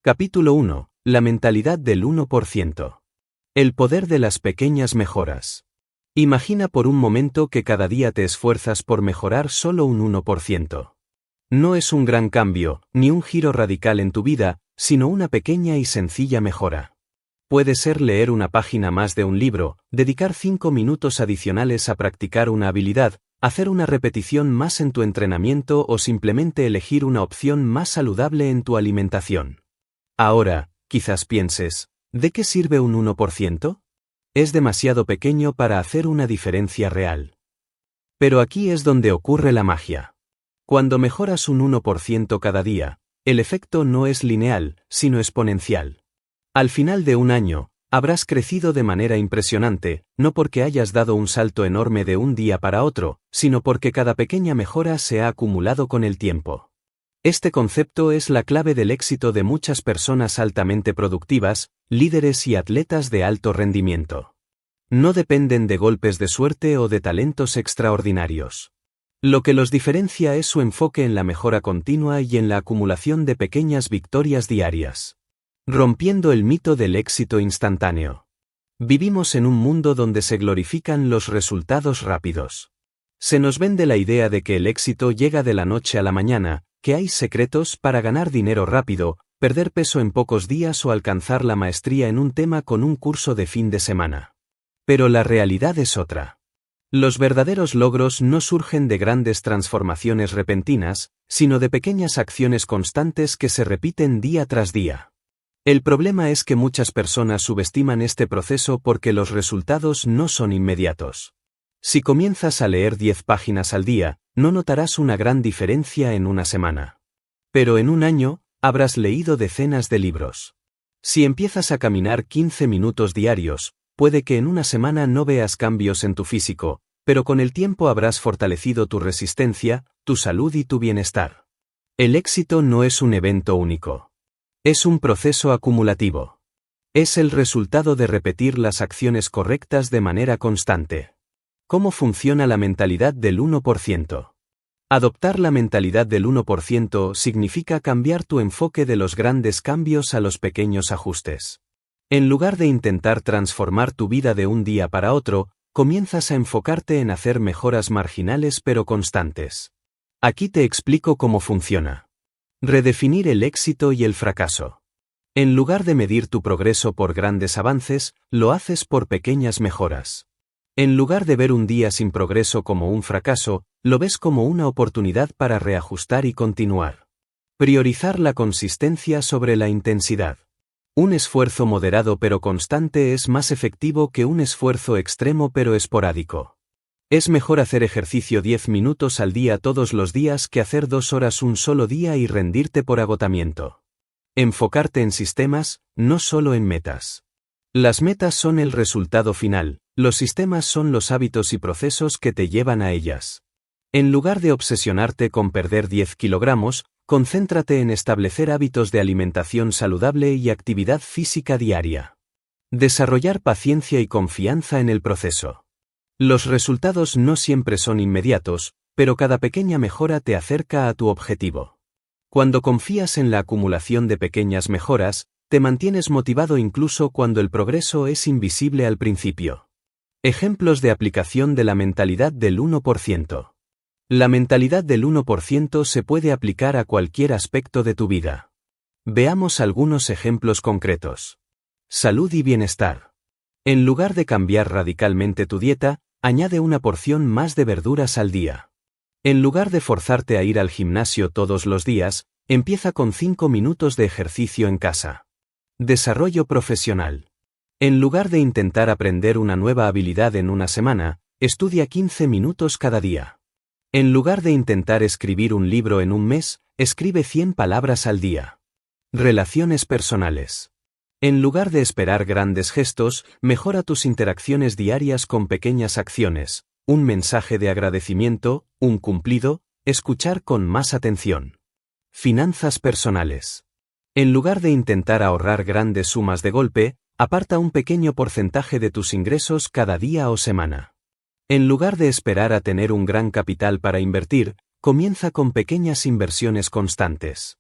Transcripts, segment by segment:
Capítulo 1. La mentalidad del 1%. El poder de las pequeñas mejoras. Imagina por un momento que cada día te esfuerzas por mejorar solo un 1%. No es un gran cambio, ni un giro radical en tu vida, sino una pequeña y sencilla mejora. Puede ser leer una página más de un libro, dedicar 5 minutos adicionales a practicar una habilidad, hacer una repetición más en tu entrenamiento o simplemente elegir una opción más saludable en tu alimentación. Ahora, quizás pienses, ¿de qué sirve un 1%? Es demasiado pequeño para hacer una diferencia real. Pero aquí es donde ocurre la magia. Cuando mejoras un 1% cada día, el efecto no es lineal, sino exponencial. Al final de un año, habrás crecido de manera impresionante, no porque hayas dado un salto enorme de un día para otro, sino porque cada pequeña mejora se ha acumulado con el tiempo. Este concepto es la clave del éxito de muchas personas altamente productivas, líderes y atletas de alto rendimiento. No dependen de golpes de suerte o de talentos extraordinarios. Lo que los diferencia es su enfoque en la mejora continua y en la acumulación de pequeñas victorias diarias. Rompiendo el mito del éxito instantáneo. Vivimos en un mundo donde se glorifican los resultados rápidos. Se nos vende la idea de que el éxito llega de la noche a la mañana, que hay secretos para ganar dinero rápido, perder peso en pocos días o alcanzar la maestría en un tema con un curso de fin de semana. Pero la realidad es otra. Los verdaderos logros no surgen de grandes transformaciones repentinas, sino de pequeñas acciones constantes que se repiten día tras día. El problema es que muchas personas subestiman este proceso porque los resultados no son inmediatos. Si comienzas a leer 10 páginas al día, no notarás una gran diferencia en una semana. Pero en un año, habrás leído decenas de libros. Si empiezas a caminar 15 minutos diarios, puede que en una semana no veas cambios en tu físico, pero con el tiempo habrás fortalecido tu resistencia, tu salud y tu bienestar. El éxito no es un evento único. Es un proceso acumulativo. Es el resultado de repetir las acciones correctas de manera constante. ¿Cómo funciona la mentalidad del 1%? Adoptar la mentalidad del 1% significa cambiar tu enfoque de los grandes cambios a los pequeños ajustes. En lugar de intentar transformar tu vida de un día para otro, comienzas a enfocarte en hacer mejoras marginales pero constantes. Aquí te explico cómo funciona. Redefinir el éxito y el fracaso. En lugar de medir tu progreso por grandes avances, lo haces por pequeñas mejoras. En lugar de ver un día sin progreso como un fracaso, lo ves como una oportunidad para reajustar y continuar. Priorizar la consistencia sobre la intensidad. Un esfuerzo moderado pero constante es más efectivo que un esfuerzo extremo pero esporádico. Es mejor hacer ejercicio 10 minutos al día todos los días que hacer 2 horas un solo día y rendirte por agotamiento. Enfocarte en sistemas, no solo en metas. Las metas son el resultado final, los sistemas son los hábitos y procesos que te llevan a ellas. En lugar de obsesionarte con perder 10 kilogramos, concéntrate en establecer hábitos de alimentación saludable y actividad física diaria. Desarrollar paciencia y confianza en el proceso. Los resultados no siempre son inmediatos, pero cada pequeña mejora te acerca a tu objetivo. Cuando confías en la acumulación de pequeñas mejoras, te mantienes motivado incluso cuando el progreso es invisible al principio. Ejemplos de aplicación de la mentalidad del 1%. La mentalidad del 1% se puede aplicar a cualquier aspecto de tu vida. Veamos algunos ejemplos concretos. Salud y bienestar. En lugar de cambiar radicalmente tu dieta, añade una porción más de verduras al día. En lugar de forzarte a ir al gimnasio todos los días, empieza con 5 minutos de ejercicio en casa. Desarrollo profesional. En lugar de intentar aprender una nueva habilidad en una semana, estudia 15 minutos cada día. En lugar de intentar escribir un libro en un mes, escribe 100 palabras al día. Relaciones personales. En lugar de esperar grandes gestos, mejora tus interacciones diarias con pequeñas acciones, un mensaje de agradecimiento, un cumplido, escuchar con más atención. Finanzas personales. En lugar de intentar ahorrar grandes sumas de golpe, aparta un pequeño porcentaje de tus ingresos cada día o semana. En lugar de esperar a tener un gran capital para invertir, comienza con pequeñas inversiones constantes.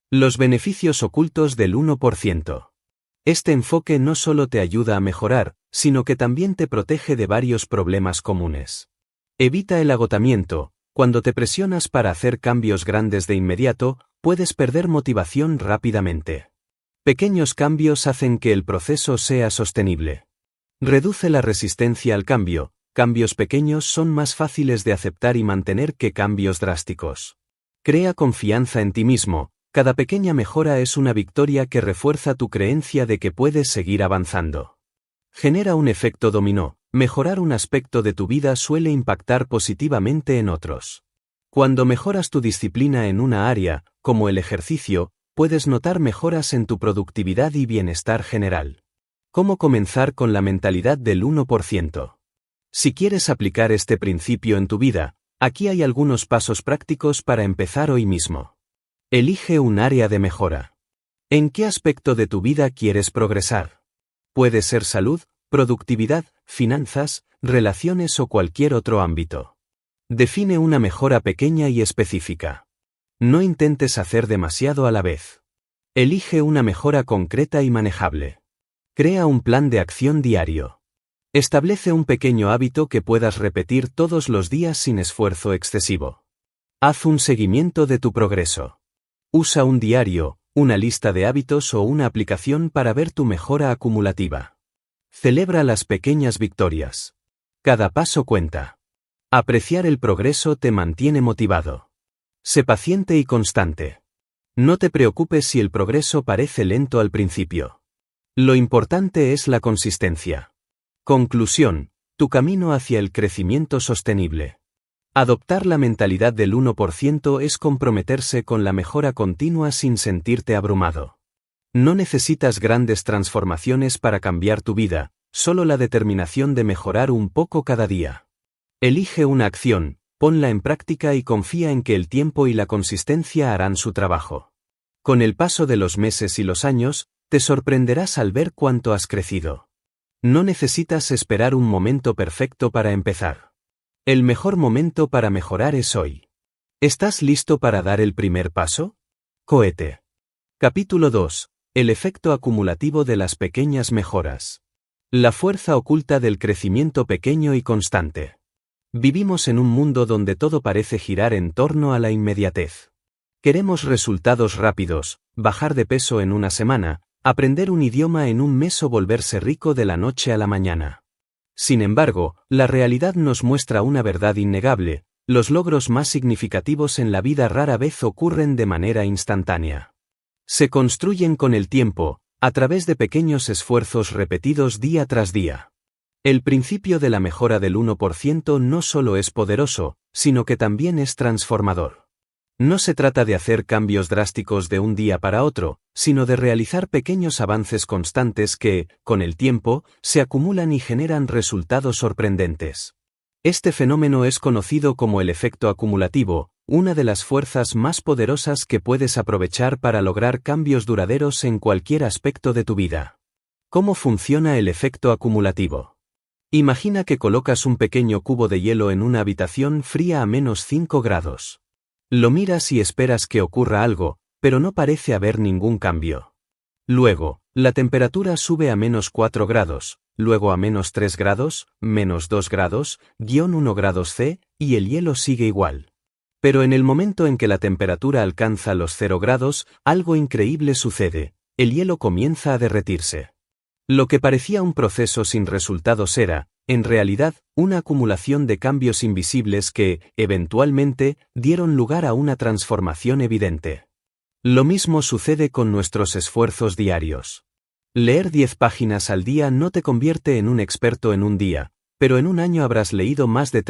Los beneficios ocultos del 1%. Este enfoque no solo te ayuda a mejorar, sino que también te protege de varios problemas comunes. Evita el agotamiento. Cuando te presionas para hacer cambios grandes de inmediato, puedes perder motivación rápidamente. Pequeños cambios hacen que el proceso sea sostenible. Reduce la resistencia al cambio. Cambios pequeños son más fáciles de aceptar y mantener que cambios drásticos. Crea confianza en ti mismo. Cada pequeña mejora es una victoria que refuerza tu creencia de que puedes seguir avanzando. Genera un efecto dominó. Mejorar un aspecto de tu vida suele impactar positivamente en otros. Cuando mejoras tu disciplina en una área, como el ejercicio, puedes notar mejoras en tu productividad y bienestar general. ¿Cómo comenzar con la mentalidad del 1%? Si quieres aplicar este principio en tu vida, aquí hay algunos pasos prácticos para empezar hoy mismo. Elige un área de mejora. ¿En qué aspecto de tu vida quieres progresar? Puede ser salud, productividad, finanzas, relaciones o cualquier otro ámbito. Define una mejora pequeña y específica. No intentes hacer demasiado a la vez. Elige una mejora concreta y manejable. Crea un plan de acción diario. Establece un pequeño hábito que puedas repetir todos los días sin esfuerzo excesivo. Haz un seguimiento de tu progreso. Usa un diario, una lista de hábitos o una aplicación para ver tu mejora acumulativa. Celebra las pequeñas victorias. Cada paso cuenta. Apreciar el progreso te mantiene motivado. Sé paciente y constante. No te preocupes si el progreso parece lento al principio. Lo importante es la consistencia. Conclusión: tu camino hacia el crecimiento sostenible. Adoptar la mentalidad del 1% es comprometerse con la mejora continua sin sentirte abrumado. No necesitas grandes transformaciones para cambiar tu vida, solo la determinación de mejorar un poco cada día. Elige una acción, ponla en práctica y confía en que el tiempo y la consistencia harán su trabajo. Con el paso de los meses y los años, te sorprenderás al ver cuánto has crecido. No necesitas esperar un momento perfecto para empezar. El mejor momento para mejorar es hoy. ¿Estás listo para dar el primer paso? Cohete. Capítulo 2. El efecto acumulativo de las pequeñas mejoras. La fuerza oculta del crecimiento pequeño y constante. Vivimos en un mundo donde todo parece girar en torno a la inmediatez. Queremos resultados rápidos, bajar de peso en una semana, aprender un idioma en un mes o volverse rico de la noche a la mañana. Sin embargo, la realidad nos muestra una verdad innegable: los logros más significativos en la vida rara vez ocurren de manera instantánea. Se construyen con el tiempo, a través de pequeños esfuerzos repetidos día tras día. El principio de la mejora del 1% no solo es poderoso, sino que también es transformador. No se trata de hacer cambios drásticos de un día para otro, sino de realizar pequeños avances constantes que, con el tiempo, se acumulan y generan resultados sorprendentes. Este fenómeno es conocido como el efecto acumulativo, una de las fuerzas más poderosas que puedes aprovechar para lograr cambios duraderos en cualquier aspecto de tu vida. ¿Cómo funciona el efecto acumulativo? Imagina que colocas un pequeño cubo de hielo en una habitación fría a -5 grados. Lo miras y esperas que ocurra algo, pero no parece haber ningún cambio. Luego, la temperatura sube a -4 grados, luego a -3 grados, -2 grados, -1 grados C, y el hielo sigue igual. Pero en el momento en que la temperatura alcanza los 0 grados, algo increíble sucede: el hielo comienza a derretirse. Lo que parecía un proceso sin resultados era, en realidad, una acumulación de cambios invisibles que, eventualmente, dieron lugar a una transformación evidente. Lo mismo sucede con nuestros esfuerzos diarios. Leer 10 páginas al día no te convierte en un experto en un día, pero en un año habrás leído más de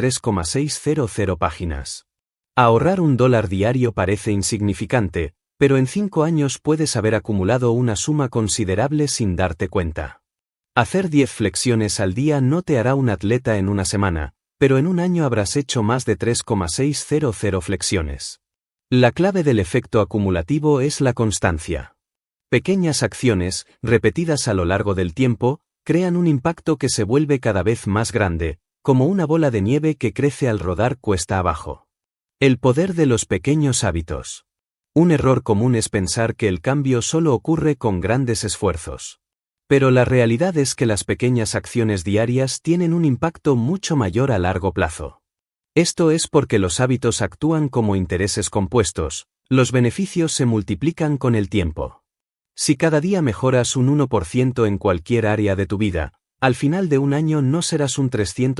3,600 páginas. Ahorrar $1 diario parece insignificante, pero en 5 años puedes haber acumulado una suma considerable sin darte cuenta. Hacer 10 flexiones al día no te hará un atleta en una semana, pero en un año habrás hecho más de 3,600 flexiones. La clave del efecto acumulativo es la constancia. Pequeñas acciones, repetidas a lo largo del tiempo, crean un impacto que se vuelve cada vez más grande, como una bola de nieve que crece al rodar cuesta abajo. El poder de los pequeños hábitos. Un error común es pensar que el cambio solo ocurre con grandes esfuerzos. Pero la realidad es que las pequeñas acciones diarias tienen un impacto mucho mayor a largo plazo. Esto es porque los hábitos actúan como intereses compuestos, los beneficios se multiplican con el tiempo. Si cada día mejoras un 1% en cualquier área de tu vida, al final de un año no serás un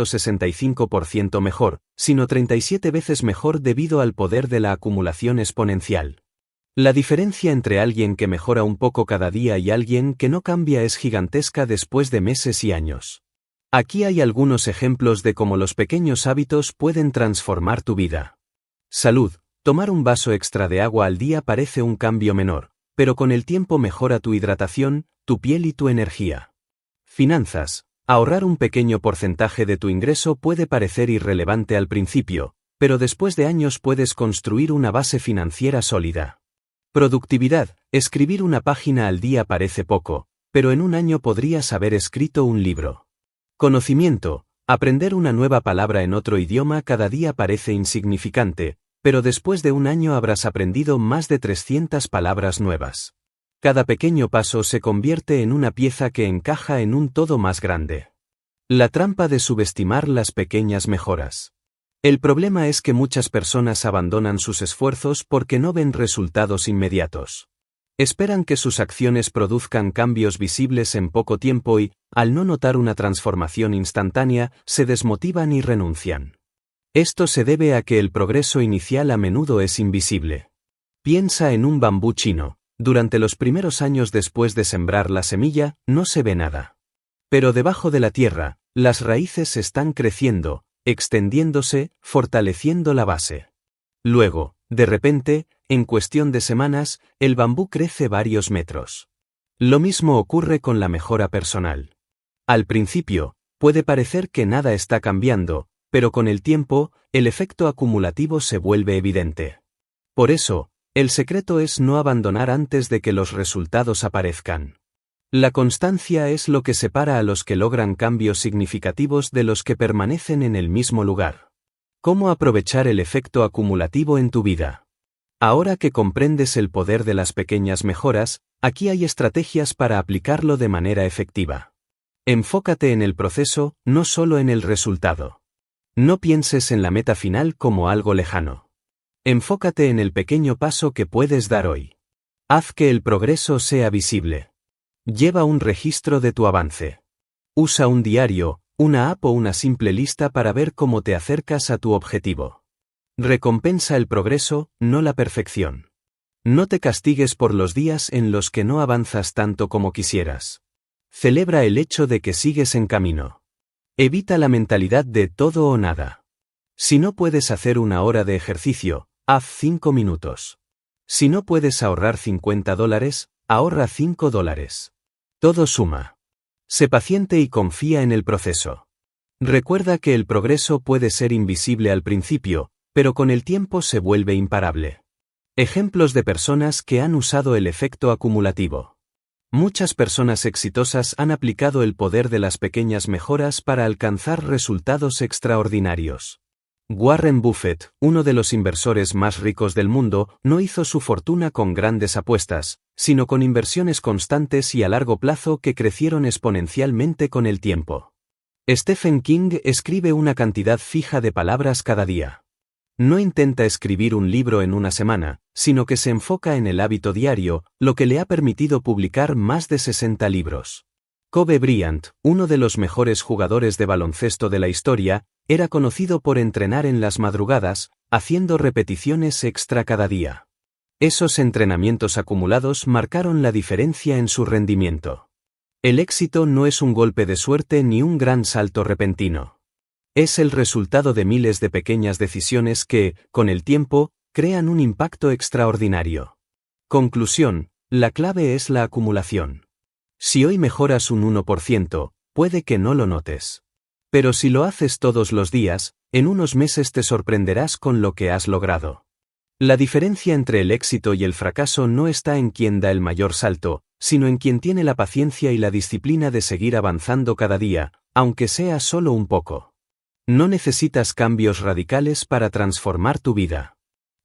365% mejor, sino 37 veces mejor debido al poder de la acumulación exponencial. La diferencia entre alguien que mejora un poco cada día y alguien que no cambia es gigantesca después de meses y años. Aquí hay algunos ejemplos de cómo los pequeños hábitos pueden transformar tu vida. Salud. Tomar un vaso extra de agua al día parece un cambio menor, pero con el tiempo mejora tu hidratación, tu piel y tu energía. Finanzas. Ahorrar un pequeño porcentaje de tu ingreso puede parecer irrelevante al principio, pero después de años puedes construir una base financiera sólida. Productividad. Escribir una página al día parece poco, pero en un año podrías haber escrito un libro. Conocimiento. Aprender una nueva palabra en otro idioma cada día parece insignificante, pero después de un año habrás aprendido más de 300 palabras nuevas. Cada pequeño paso se convierte en una pieza que encaja en un todo más grande. La trampa de subestimar las pequeñas mejoras. El problema es que muchas personas abandonan sus esfuerzos porque no ven resultados inmediatos. Esperan que sus acciones produzcan cambios visibles en poco tiempo y, al no notar una transformación instantánea, se desmotivan y renuncian. Esto se debe a que el progreso inicial a menudo es invisible. Piensa en un bambú chino. Durante los primeros años después de sembrar la semilla, no se ve nada. Pero debajo de la tierra, las raíces están creciendo, extendiéndose, fortaleciendo la base. Luego, de repente, en cuestión de semanas, el bambú crece varios metros. Lo mismo ocurre con la mejora personal. Al principio, puede parecer que nada está cambiando, pero con el tiempo, el efecto acumulativo se vuelve evidente. Por eso, el secreto es no abandonar antes de que los resultados aparezcan. La constancia es lo que separa a los que logran cambios significativos de los que permanecen en el mismo lugar. ¿Cómo aprovechar el efecto acumulativo en tu vida? Ahora que comprendes el poder de las pequeñas mejoras, aquí hay estrategias para aplicarlo de manera efectiva. Enfócate en el proceso, no solo en el resultado. No pienses en la meta final como algo lejano. Enfócate en el pequeño paso que puedes dar hoy. Haz que el progreso sea visible. Lleva un registro de tu avance. Usa un diario, una app o una simple lista para ver cómo te acercas a tu objetivo. Recompensa el progreso, no la perfección. No te castigues por los días en los que no avanzas tanto como quisieras. Celebra el hecho de que sigues en camino. Evita la mentalidad de todo o nada. Si no puedes hacer una hora de ejercicio, haz 5 minutos. Si no puedes ahorrar $50, ahorra $5. Todo suma. Sé paciente y confía en el proceso. Recuerda que el progreso puede ser invisible al principio, pero con el tiempo se vuelve imparable. Ejemplos de personas que han usado el efecto acumulativo. Muchas personas exitosas han aplicado el poder de las pequeñas mejoras para alcanzar resultados extraordinarios. Warren Buffett, uno de los inversores más ricos del mundo, no hizo su fortuna con grandes apuestas, sino con inversiones constantes y a largo plazo que crecieron exponencialmente con el tiempo. Stephen King escribe una cantidad fija de palabras cada día. No intenta escribir un libro en una semana, sino que se enfoca en el hábito diario, lo que le ha permitido publicar más de 60 libros. Kobe Bryant, uno de los mejores jugadores de baloncesto de la historia, era conocido por entrenar en las madrugadas, haciendo repeticiones extra cada día. Esos entrenamientos acumulados marcaron la diferencia en su rendimiento. El éxito no es un golpe de suerte ni un gran salto repentino. Es el resultado de miles de pequeñas decisiones que, con el tiempo, crean un impacto extraordinario. Conclusión, la clave es la acumulación. Si hoy mejoras un 1%, puede que no lo notes. Pero si lo haces todos los días, en unos meses te sorprenderás con lo que has logrado. La diferencia entre el éxito y el fracaso no está en quien da el mayor salto, sino en quien tiene la paciencia y la disciplina de seguir avanzando cada día, aunque sea solo un poco. No necesitas cambios radicales para transformar tu vida.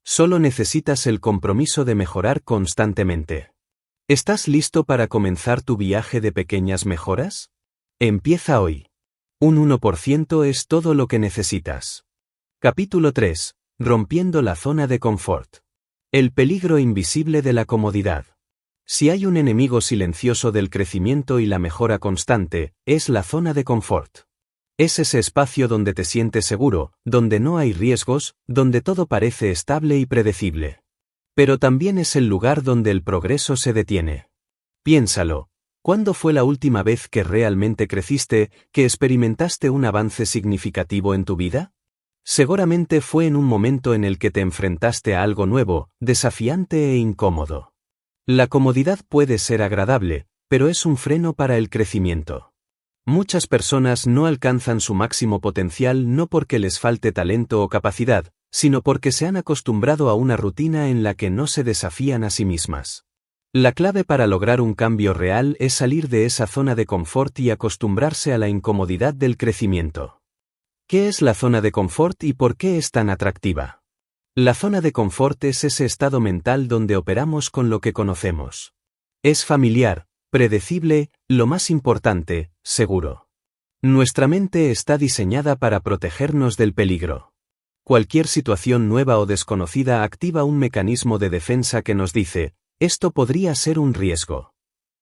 Solo necesitas el compromiso de mejorar constantemente. ¿Estás listo para comenzar tu viaje de pequeñas mejoras? Empieza hoy. Un 1% es todo lo que necesitas. Capítulo 3. Rompiendo la zona de confort. El peligro invisible de la comodidad. Si hay un enemigo silencioso del crecimiento y la mejora constante, es la zona de confort. Es ese espacio donde te sientes seguro, donde no hay riesgos, donde todo parece estable y predecible. Pero también es el lugar donde el progreso se detiene. Piénsalo, ¿cuándo fue la última vez que realmente creciste, que experimentaste un avance significativo en tu vida? Seguramente fue en un momento en el que te enfrentaste a algo nuevo, desafiante e incómodo. La comodidad puede ser agradable, pero es un freno para el crecimiento. Muchas personas no alcanzan su máximo potencial no porque les falte talento o capacidad, sino porque se han acostumbrado a una rutina en la que no se desafían a sí mismas. La clave para lograr un cambio real es salir de esa zona de confort y acostumbrarse a la incomodidad del crecimiento. ¿Qué es la zona de confort y por qué es tan atractiva? La zona de confort es ese estado mental donde operamos con lo que conocemos. Es familiar, predecible, lo más importante, seguro. Nuestra mente está diseñada para protegernos del peligro. Cualquier situación nueva o desconocida activa un mecanismo de defensa que nos dice, esto podría ser un riesgo.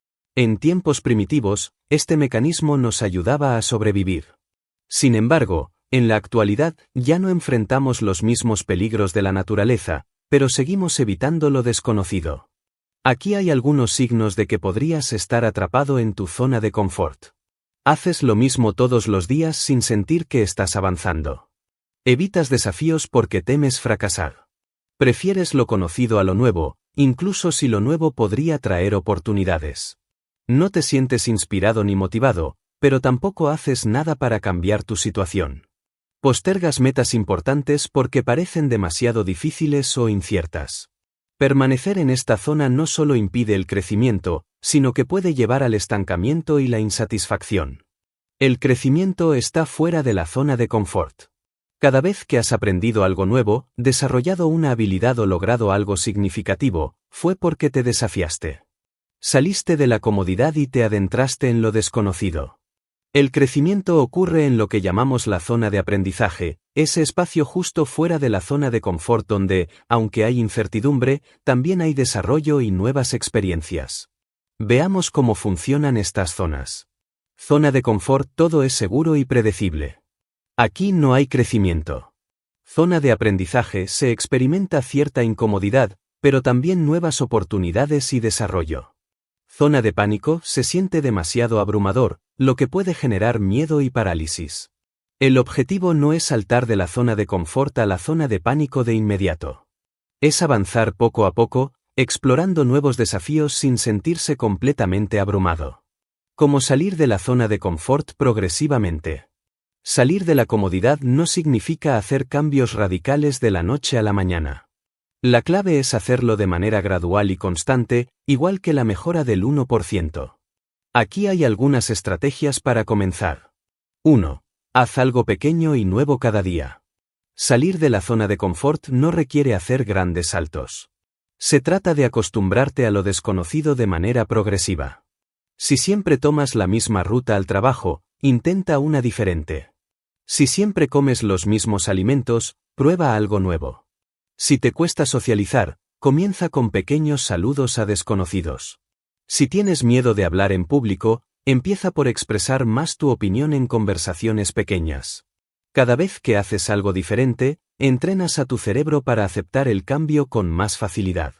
En tiempos primitivos, este mecanismo nos ayudaba a sobrevivir. Sin embargo, en la actualidad ya no enfrentamos los mismos peligros de la naturaleza, pero seguimos evitando lo desconocido. Aquí hay algunos signos de que podrías estar atrapado en tu zona de confort. Haces lo mismo todos los días sin sentir que estás avanzando. Evitas desafíos porque temes fracasar. Prefieres lo conocido a lo nuevo, incluso si lo nuevo podría traer oportunidades. No te sientes inspirado ni motivado, pero tampoco haces nada para cambiar tu situación. Postergas metas importantes porque parecen demasiado difíciles o inciertas. Permanecer en esta zona no solo impide el crecimiento, sino que puede llevar al estancamiento y la insatisfacción. El crecimiento está fuera de la zona de confort. Cada vez que has aprendido algo nuevo, desarrollado una habilidad o logrado algo significativo, fue porque te desafiaste. Saliste de la comodidad y te adentraste en lo desconocido. El crecimiento ocurre en lo que llamamos la zona de aprendizaje, ese espacio justo fuera de la zona de confort donde, aunque hay incertidumbre, también hay desarrollo y nuevas experiencias. Veamos cómo funcionan estas zonas. Zona de confort: todo es seguro y predecible. Aquí no hay crecimiento. Zona de aprendizaje: se experimenta cierta incomodidad, pero también nuevas oportunidades y desarrollo. Zona de pánico: se siente demasiado abrumador, lo que puede generar miedo y parálisis. El objetivo no es saltar de la zona de confort a la zona de pánico de inmediato. Es avanzar poco a poco, explorando nuevos desafíos sin sentirse completamente abrumado. Como salir de la zona de confort progresivamente. Salir de la comodidad no significa hacer cambios radicales de la noche a la mañana. La clave es hacerlo de manera gradual y constante, igual que la mejora del 1%. Aquí hay algunas estrategias para comenzar. 1. Haz algo pequeño y nuevo cada día. Salir de la zona de confort no requiere hacer grandes saltos. Se trata de acostumbrarte a lo desconocido de manera progresiva. Si siempre tomas la misma ruta al trabajo, intenta una diferente. Si siempre comes los mismos alimentos, prueba algo nuevo. Si te cuesta socializar, comienza con pequeños saludos a desconocidos. Si tienes miedo de hablar en público, empieza por expresar más tu opinión en conversaciones pequeñas. Cada vez que haces algo diferente, entrenas a tu cerebro para aceptar el cambio con más facilidad.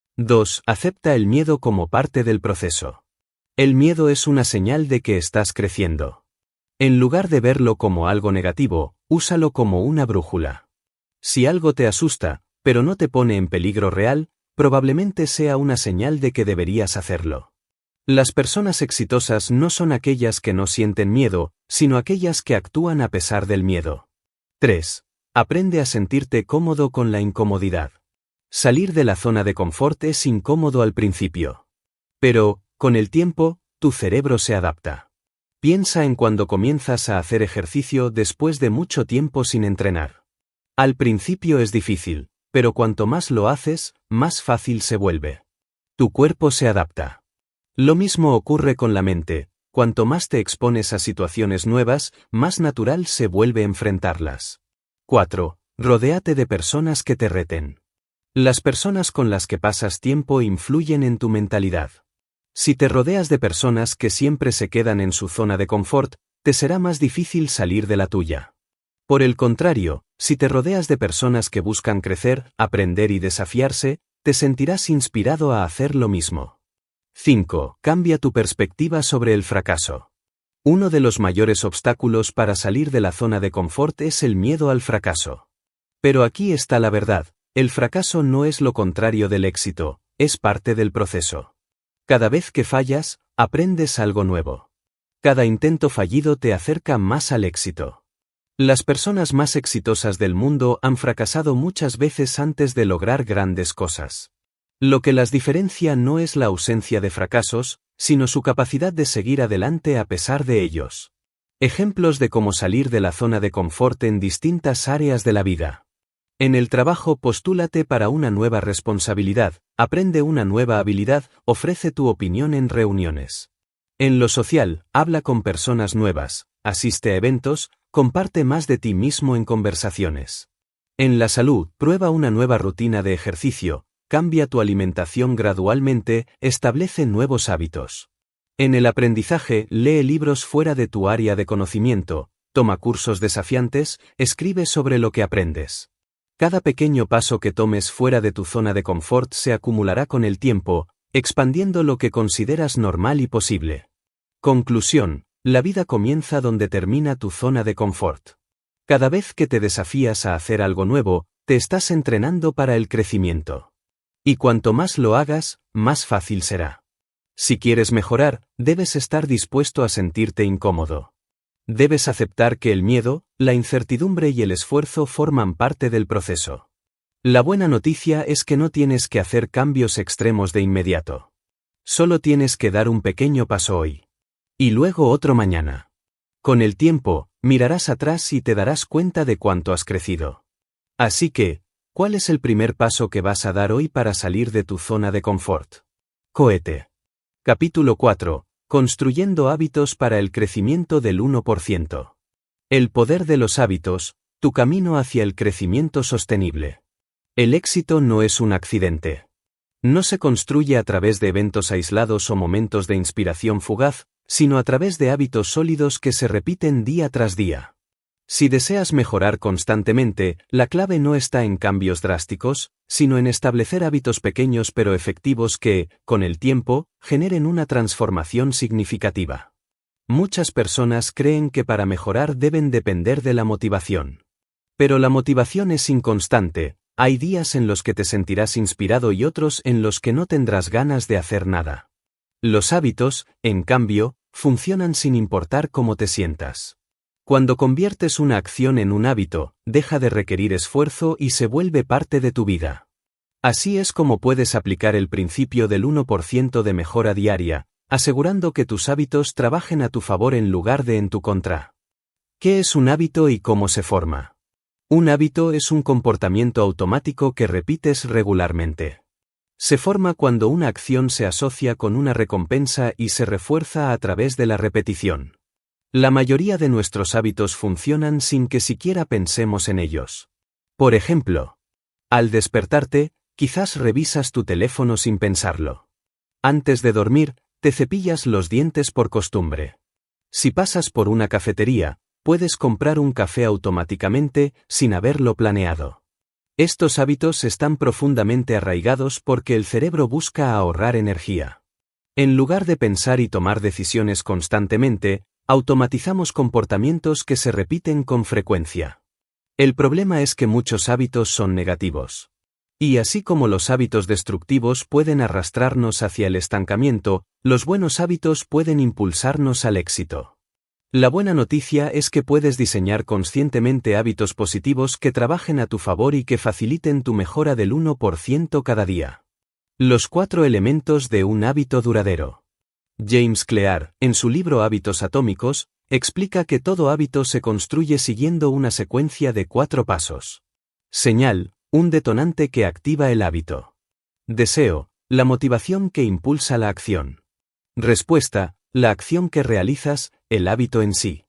2. Acepta el miedo como parte del proceso. El miedo es una señal de que estás creciendo. En lugar de verlo como algo negativo, úsalo como una brújula. Si algo te asusta, pero no te pone en peligro real, probablemente sea una señal de que deberías hacerlo. Las personas exitosas no son aquellas que no sienten miedo, sino aquellas que actúan a pesar del miedo. 3. Aprende a sentirte cómodo con la incomodidad. Salir de la zona de confort es incómodo al principio. Pero, con el tiempo, tu cerebro se adapta. Piensa en cuando comienzas a hacer ejercicio después de mucho tiempo sin entrenar. Al principio es difícil, pero cuanto más lo haces, más fácil se vuelve. Tu cuerpo se adapta. Lo mismo ocurre con la mente, cuanto más te expones a situaciones nuevas, más natural se vuelve enfrentarlas. 4. Rodéate de personas que te reten. Las personas con las que pasas tiempo influyen en tu mentalidad. Si te rodeas de personas que siempre se quedan en su zona de confort, te será más difícil salir de la tuya. Por el contrario, si te rodeas de personas que buscan crecer, aprender y desafiarse, te sentirás inspirado a hacer lo mismo. 5. Cambia tu perspectiva sobre el fracaso. Uno de los mayores obstáculos para salir de la zona de confort es el miedo al fracaso. Pero aquí está la verdad, el fracaso no es lo contrario del éxito, es parte del proceso. Cada vez que fallas, aprendes algo nuevo. Cada intento fallido te acerca más al éxito. Las personas más exitosas del mundo han fracasado muchas veces antes de lograr grandes cosas. Lo que las diferencia no es la ausencia de fracasos, sino su capacidad de seguir adelante a pesar de ellos. Ejemplos de cómo salir de la zona de confort en distintas áreas de la vida. En el trabajo, postúlate para una nueva responsabilidad, aprende una nueva habilidad, ofrece tu opinión en reuniones. En lo social, habla con personas nuevas, asiste a eventos, comparte más de ti mismo en conversaciones. En la salud, prueba una nueva rutina de ejercicio, cambia tu alimentación gradualmente, establece nuevos hábitos. En el aprendizaje, lee libros fuera de tu área de conocimiento, toma cursos desafiantes, escribe sobre lo que aprendes. Cada pequeño paso que tomes fuera de tu zona de confort se acumulará con el tiempo, expandiendo lo que consideras normal y posible. Conclusión: la vida comienza donde termina tu zona de confort. Cada vez que te desafías a hacer algo nuevo, te estás entrenando para el crecimiento. Y cuanto más lo hagas, más fácil será. Si quieres mejorar, debes estar dispuesto a sentirte incómodo. Debes aceptar que el miedo, la incertidumbre y el esfuerzo forman parte del proceso. La buena noticia es que no tienes que hacer cambios extremos de inmediato. Solo tienes que dar un pequeño paso hoy. Y luego otro mañana. Con el tiempo, mirarás atrás y te darás cuenta de cuánto has crecido. Así que, ¿cuál es el primer paso que vas a dar hoy para salir de tu zona de confort? Cohete. Capítulo 4. Construyendo hábitos para el crecimiento del 1%. El poder de los hábitos, tu camino hacia el crecimiento sostenible. El éxito no es un accidente. No se construye a través de eventos aislados o momentos de inspiración fugaz, sino a través de hábitos sólidos que se repiten día tras día. Si deseas mejorar constantemente, la clave no está en cambios drásticos, sino en establecer hábitos pequeños pero efectivos que, con el tiempo, generen una transformación significativa. Muchas personas creen que para mejorar deben depender de la motivación. Pero la motivación es inconstante, hay días en los que te sentirás inspirado y otros en los que no tendrás ganas de hacer nada. Los hábitos, en cambio, funcionan sin importar cómo te sientas. Cuando conviertes una acción en un hábito, deja de requerir esfuerzo y se vuelve parte de tu vida. Así es como puedes aplicar el principio del 1% de mejora diaria, asegurando que tus hábitos trabajen a tu favor en lugar de en tu contra. ¿Qué es un hábito y cómo se forma? Un hábito es un comportamiento automático que repites regularmente. Se forma cuando una acción se asocia con una recompensa y se refuerza a través de la repetición. La mayoría de nuestros hábitos funcionan sin que siquiera pensemos en ellos. Por ejemplo, al despertarte, quizás revisas tu teléfono sin pensarlo. Antes de dormir, te cepillas los dientes por costumbre. Si pasas por una cafetería, puedes comprar un café automáticamente, sin haberlo planeado. Estos hábitos están profundamente arraigados porque el cerebro busca ahorrar energía. En lugar de pensar y tomar decisiones constantemente, automatizamos comportamientos que se repiten con frecuencia. El problema es que muchos hábitos son negativos. Y así como los hábitos destructivos pueden arrastrarnos hacia el estancamiento, los buenos hábitos pueden impulsarnos al éxito. La buena noticia es que puedes diseñar conscientemente hábitos positivos que trabajen a tu favor y que faciliten tu mejora del 1% cada día. Los 4 elementos de un hábito duradero. James Clear, en su libro Hábitos Atómicos, explica que todo hábito se construye siguiendo una secuencia de 4 pasos. Señal: Un detonante que activa el hábito. Deseo, la motivación que impulsa la acción. Respuesta, la acción que realizas, el hábito en sí.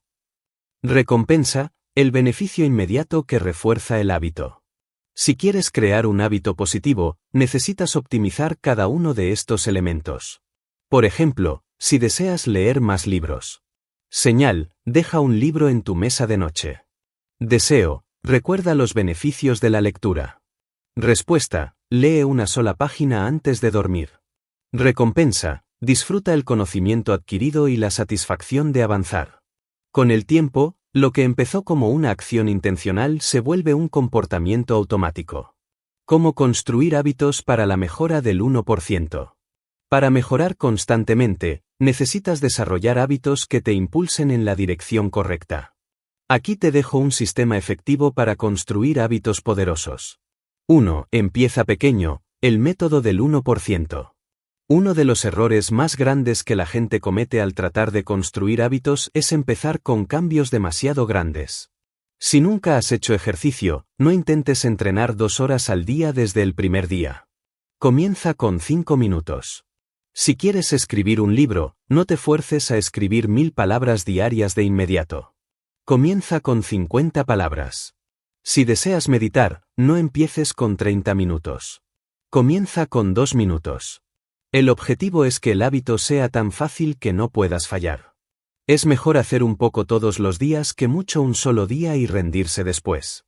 Recompensa, el beneficio inmediato que refuerza el hábito. Si quieres crear un hábito positivo, necesitas optimizar cada uno de estos elementos. Por ejemplo, si deseas leer más libros. Señal, deja un libro en tu mesa de noche. Deseo, recuerda los beneficios de la lectura. Respuesta, lee una sola página antes de dormir. Recompensa, disfruta el conocimiento adquirido y la satisfacción de avanzar. Con el tiempo, lo que empezó como una acción intencional se vuelve un comportamiento automático. ¿Cómo construir hábitos para la mejora del 1%? Para mejorar constantemente, necesitas desarrollar hábitos que te impulsen en la dirección correcta. Aquí te dejo un sistema efectivo para construir hábitos poderosos. 1. Empieza pequeño, el método del 1%. Uno de los errores más grandes que la gente comete al tratar de construir hábitos es empezar con cambios demasiado grandes. Si nunca has hecho ejercicio, no intentes entrenar 2 horas al día desde el primer día. Comienza con 5 minutos. Si quieres escribir un libro, no te fuerces a escribir 1000 palabras diarias de inmediato. Comienza con 50 palabras. Si deseas meditar, no empieces con 30 minutos. Comienza con 2 minutos. El objetivo es que el hábito sea tan fácil que no puedas fallar. Es mejor hacer un poco todos los días que mucho un solo día y rendirse después.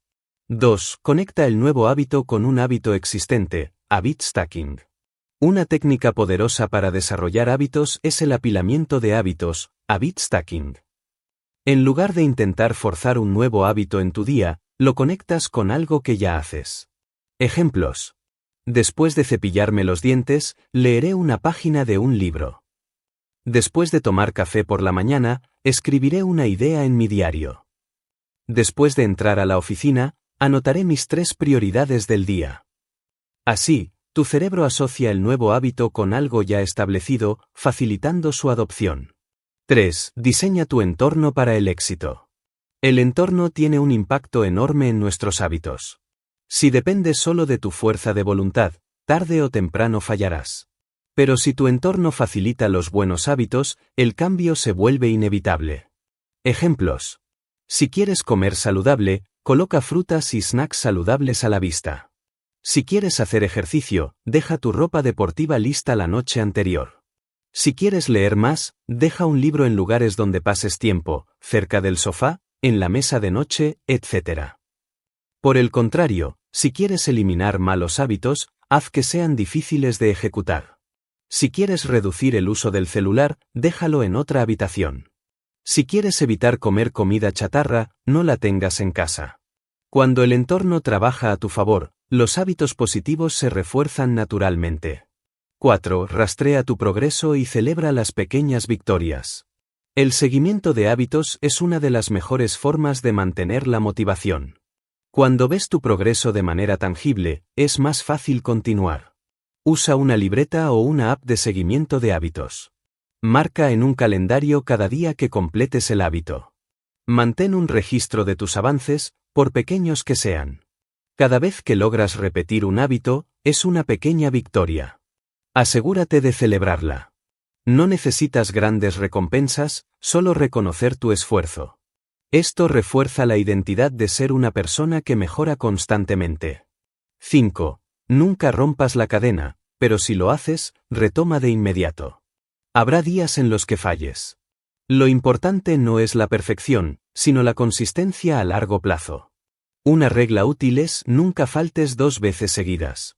2. Conecta el nuevo hábito con un hábito existente, habit stacking. Una técnica poderosa para desarrollar hábitos es el apilamiento de hábitos, habit stacking. En lugar de intentar forzar un nuevo hábito en tu día, lo conectas con algo que ya haces. Ejemplos. Después de cepillarme los dientes, leeré una página de un libro. Después de tomar café por la mañana, escribiré una idea en mi diario. Después de entrar a la oficina, anotaré mis 3 prioridades del día. Así, tu cerebro asocia el nuevo hábito con algo ya establecido, facilitando su adopción. 3. Diseña tu entorno para el éxito. El entorno tiene un impacto enorme en nuestros hábitos. Si dependes solo de tu fuerza de voluntad, tarde o temprano fallarás. Pero si tu entorno facilita los buenos hábitos, el cambio se vuelve inevitable. Ejemplos. Si quieres comer saludable, coloca frutas y snacks saludables a la vista. Si quieres hacer ejercicio, deja tu ropa deportiva lista la noche anterior. Si quieres leer más, deja un libro en lugares donde pases tiempo, cerca del sofá, en la mesa de noche, etc. Por el contrario, si quieres eliminar malos hábitos, haz que sean difíciles de ejecutar. Si quieres reducir el uso del celular, déjalo en otra habitación. Si quieres evitar comer comida chatarra, no la tengas en casa. Cuando el entorno trabaja a tu favor, los hábitos positivos se refuerzan naturalmente. 4. Rastrea tu progreso y celebra las pequeñas victorias. El seguimiento de hábitos es una de las mejores formas de mantener la motivación. Cuando ves tu progreso de manera tangible, es más fácil continuar. Usa una libreta o una app de seguimiento de hábitos. Marca en un calendario cada día que completes el hábito. Mantén un registro de tus avances, por pequeños que sean. Cada vez que logras repetir un hábito, es una pequeña victoria. Asegúrate de celebrarla. No necesitas grandes recompensas, solo reconocer tu esfuerzo. Esto refuerza la identidad de ser una persona que mejora constantemente. 5. Nunca rompas la cadena, pero si lo haces, retoma de inmediato. Habrá días en los que falles. Lo importante no es la perfección, sino la consistencia a largo plazo. Una regla útil es nunca faltes 2 veces seguidas.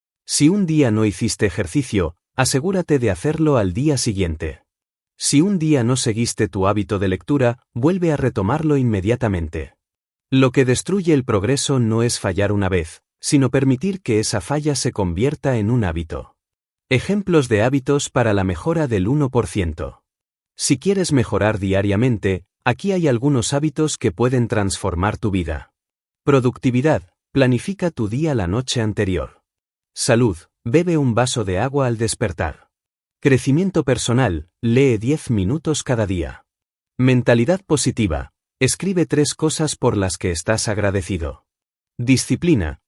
Si un día no hiciste ejercicio, asegúrate de hacerlo al día siguiente. Si un día no seguiste tu hábito de lectura, vuelve a retomarlo inmediatamente. Lo que destruye el progreso no es fallar una vez, sino permitir que esa falla se convierta en un hábito. Ejemplos de hábitos para la mejora del 1%. Si quieres mejorar diariamente, aquí hay algunos hábitos que pueden transformar tu vida. Productividad, planifica tu día la noche anterior. Salud, bebe un vaso de agua al despertar. Crecimiento personal, lee 10 minutos cada día. Mentalidad positiva, escribe 3 cosas por las que estás agradecido. Disciplina,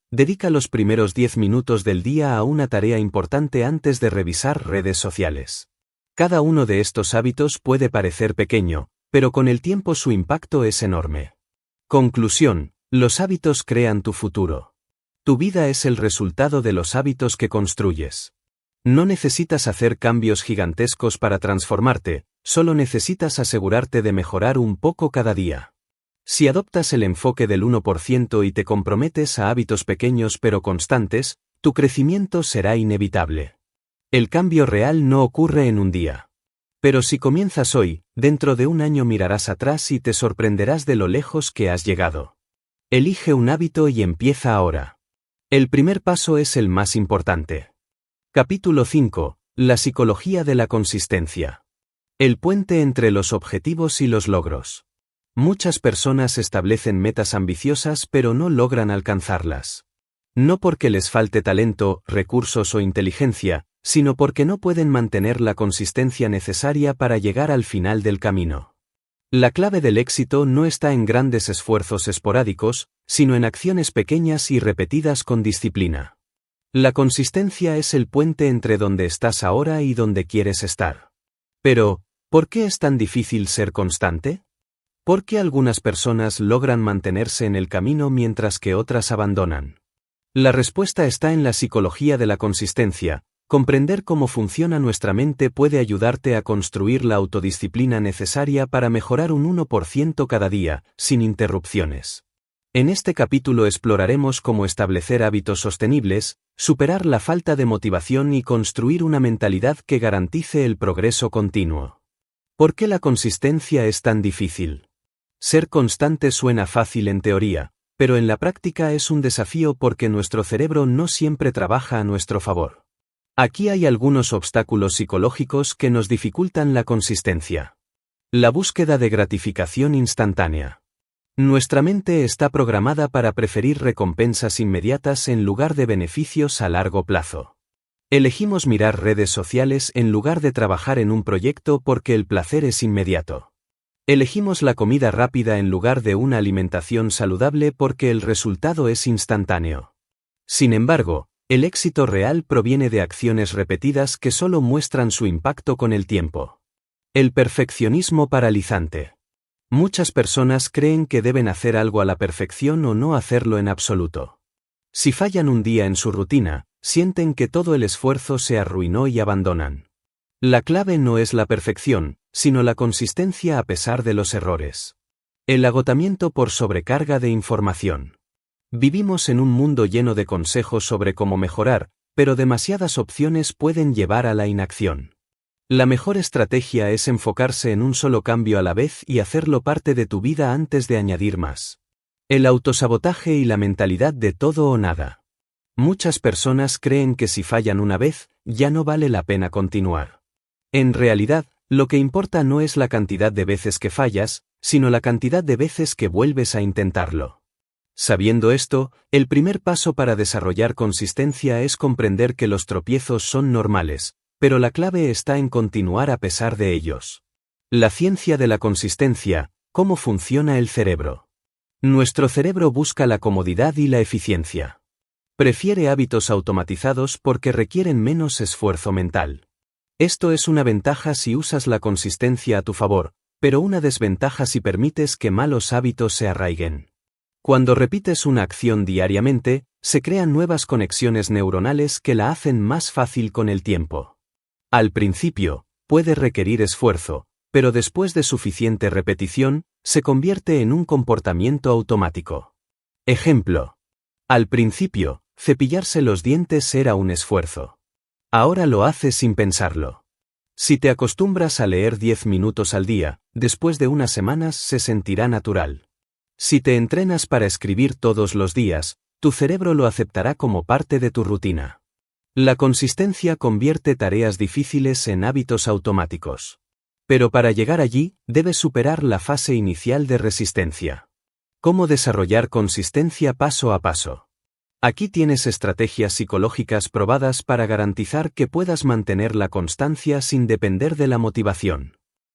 Dedica los primeros 10 minutos del día a una tarea importante antes de revisar redes sociales. Cada uno de estos hábitos puede parecer pequeño, pero con el tiempo su impacto es enorme. Conclusión: los hábitos crean tu futuro. Tu vida es el resultado de los hábitos que construyes. No necesitas hacer cambios gigantescos para transformarte, solo necesitas asegurarte de mejorar un poco cada día. Si adoptas el enfoque del 1% y te comprometes a hábitos pequeños pero constantes, tu crecimiento será inevitable. El cambio real no ocurre en un día. Pero si comienzas hoy, dentro de un año mirarás atrás y te sorprenderás de lo lejos que has llegado. Elige un hábito y empieza ahora. El primer paso es el más importante. Capítulo 5. La psicología de la consistencia. El puente entre los objetivos y los logros. Muchas personas establecen metas ambiciosas pero no logran alcanzarlas. No porque les falte talento, recursos o inteligencia, sino porque no pueden mantener la consistencia necesaria para llegar al final del camino. La clave del éxito no está en grandes esfuerzos esporádicos, sino en acciones pequeñas y repetidas con disciplina. La consistencia es el puente entre donde estás ahora y donde quieres estar. Pero, ¿por qué es tan difícil ser constante? ¿Por qué algunas personas logran mantenerse en el camino mientras que otras abandonan? La respuesta está en la psicología de la consistencia. Comprender cómo funciona nuestra mente puede ayudarte a construir la autodisciplina necesaria para mejorar un 1% cada día, sin interrupciones. En este capítulo exploraremos cómo establecer hábitos sostenibles, superar la falta de motivación y construir una mentalidad que garantice el progreso continuo. ¿Por qué la consistencia es tan difícil? Ser constante suena fácil en teoría, pero en la práctica es un desafío porque nuestro cerebro no siempre trabaja a nuestro favor. Aquí hay algunos obstáculos psicológicos que nos dificultan la consistencia. La búsqueda de gratificación instantánea. Nuestra mente está programada para preferir recompensas inmediatas en lugar de beneficios a largo plazo. Elegimos mirar redes sociales en lugar de trabajar en un proyecto porque el placer es inmediato. Elegimos la comida rápida en lugar de una alimentación saludable porque el resultado es instantáneo. Sin embargo, el éxito real proviene de acciones repetidas que solo muestran su impacto con el tiempo. El perfeccionismo paralizante. Muchas personas creen que deben hacer algo a la perfección o no hacerlo en absoluto. Si fallan un día en su rutina, sienten que todo el esfuerzo se arruinó y abandonan. La clave no es la perfección, sino la consistencia a pesar de los errores. El agotamiento por sobrecarga de información. Vivimos en un mundo lleno de consejos sobre cómo mejorar, pero demasiadas opciones pueden llevar a la inacción. La mejor estrategia es enfocarse en un solo cambio a la vez y hacerlo parte de tu vida antes de añadir más. El autosabotaje y la mentalidad de todo o nada. Muchas personas creen que si fallan una vez, ya no vale la pena continuar. En realidad, lo que importa no es la cantidad de veces que fallas, sino la cantidad de veces que vuelves a intentarlo. Sabiendo esto, el primer paso para desarrollar consistencia es comprender que los tropiezos son normales, pero la clave está en continuar a pesar de ellos. La ciencia de la consistencia: ¿cómo funciona el cerebro? Nuestro cerebro busca la comodidad y la eficiencia. Prefiere hábitos automatizados porque requieren menos esfuerzo mental. Esto es una ventaja si usas la consistencia a tu favor, pero una desventaja si permites que malos hábitos se arraiguen. Cuando repites una acción diariamente, se crean nuevas conexiones neuronales que la hacen más fácil con el tiempo. Al principio, puede requerir esfuerzo, pero después de suficiente repetición, se convierte en un comportamiento automático. Ejemplo. Al principio, cepillarse los dientes era un esfuerzo. Ahora lo haces sin pensarlo. Si te acostumbras a leer 10 minutos al día, después de unas semanas se sentirá natural. Si te entrenas para escribir todos los días, tu cerebro lo aceptará como parte de tu rutina. La consistencia convierte tareas difíciles en hábitos automáticos. Pero para llegar allí, debes superar la fase inicial de resistencia. ¿Cómo desarrollar consistencia paso a paso? Aquí tienes estrategias psicológicas probadas para garantizar que puedas mantener la constancia sin depender de la motivación.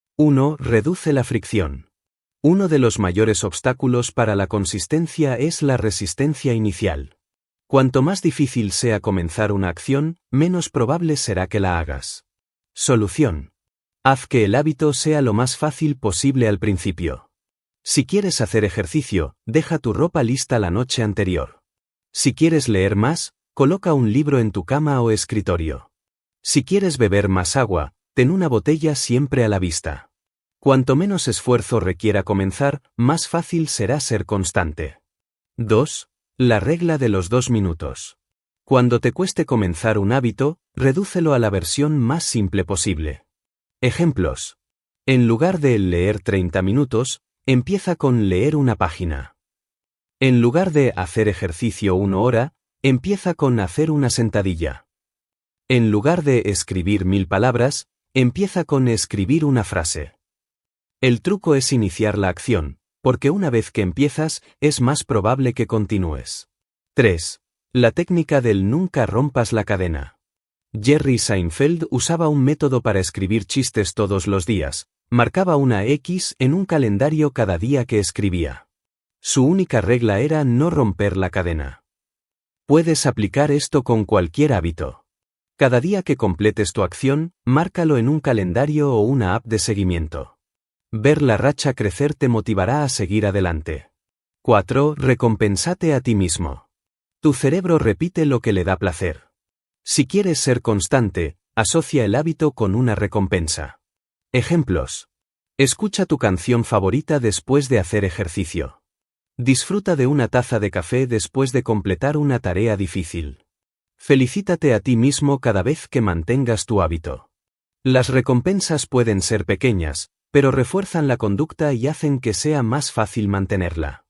1. Reduce la fricción. Uno de los mayores obstáculos para la consistencia es la resistencia inicial. Cuanto más difícil sea comenzar una acción, menos probable será que la hagas. Solución. Haz que el hábito sea lo más fácil posible al principio. Si quieres hacer ejercicio, deja tu ropa lista la noche anterior. Si quieres leer más, coloca un libro en tu cama o escritorio. Si quieres beber más agua, ten una botella siempre a la vista. Cuanto menos esfuerzo requiera comenzar, más fácil será ser constante. 2. La regla de los 2 minutos. Cuando te cueste comenzar un hábito, redúcelo a la versión más simple posible. Ejemplos. En lugar de leer 30 minutos, empieza con leer una página. En lugar de hacer ejercicio 1 hora, empieza con hacer una sentadilla. En lugar de escribir 1000 palabras, empieza con escribir una frase. El truco es iniciar la acción, porque una vez que empiezas, es más probable que continúes. 3. La técnica del nunca rompas la cadena. Jerry Seinfeld usaba un método para escribir chistes todos los días. Marcaba una X en un calendario cada día que escribía. Su única regla era no romper la cadena. Puedes aplicar esto con cualquier hábito. Cada día que completes tu acción, márcalo en un calendario o una app de seguimiento. Ver la racha crecer te motivará a seguir adelante. 4. Recompénsate a ti mismo. Tu cerebro repite lo que le da placer. Si quieres ser constante, asocia el hábito con una recompensa. Ejemplos. Escucha tu canción favorita después de hacer ejercicio. Disfruta de una taza de café después de completar una tarea difícil. Felicítate a ti mismo cada vez que mantengas tu hábito. Las recompensas pueden ser pequeñas, pero refuerzan la conducta y hacen que sea más fácil mantenerla.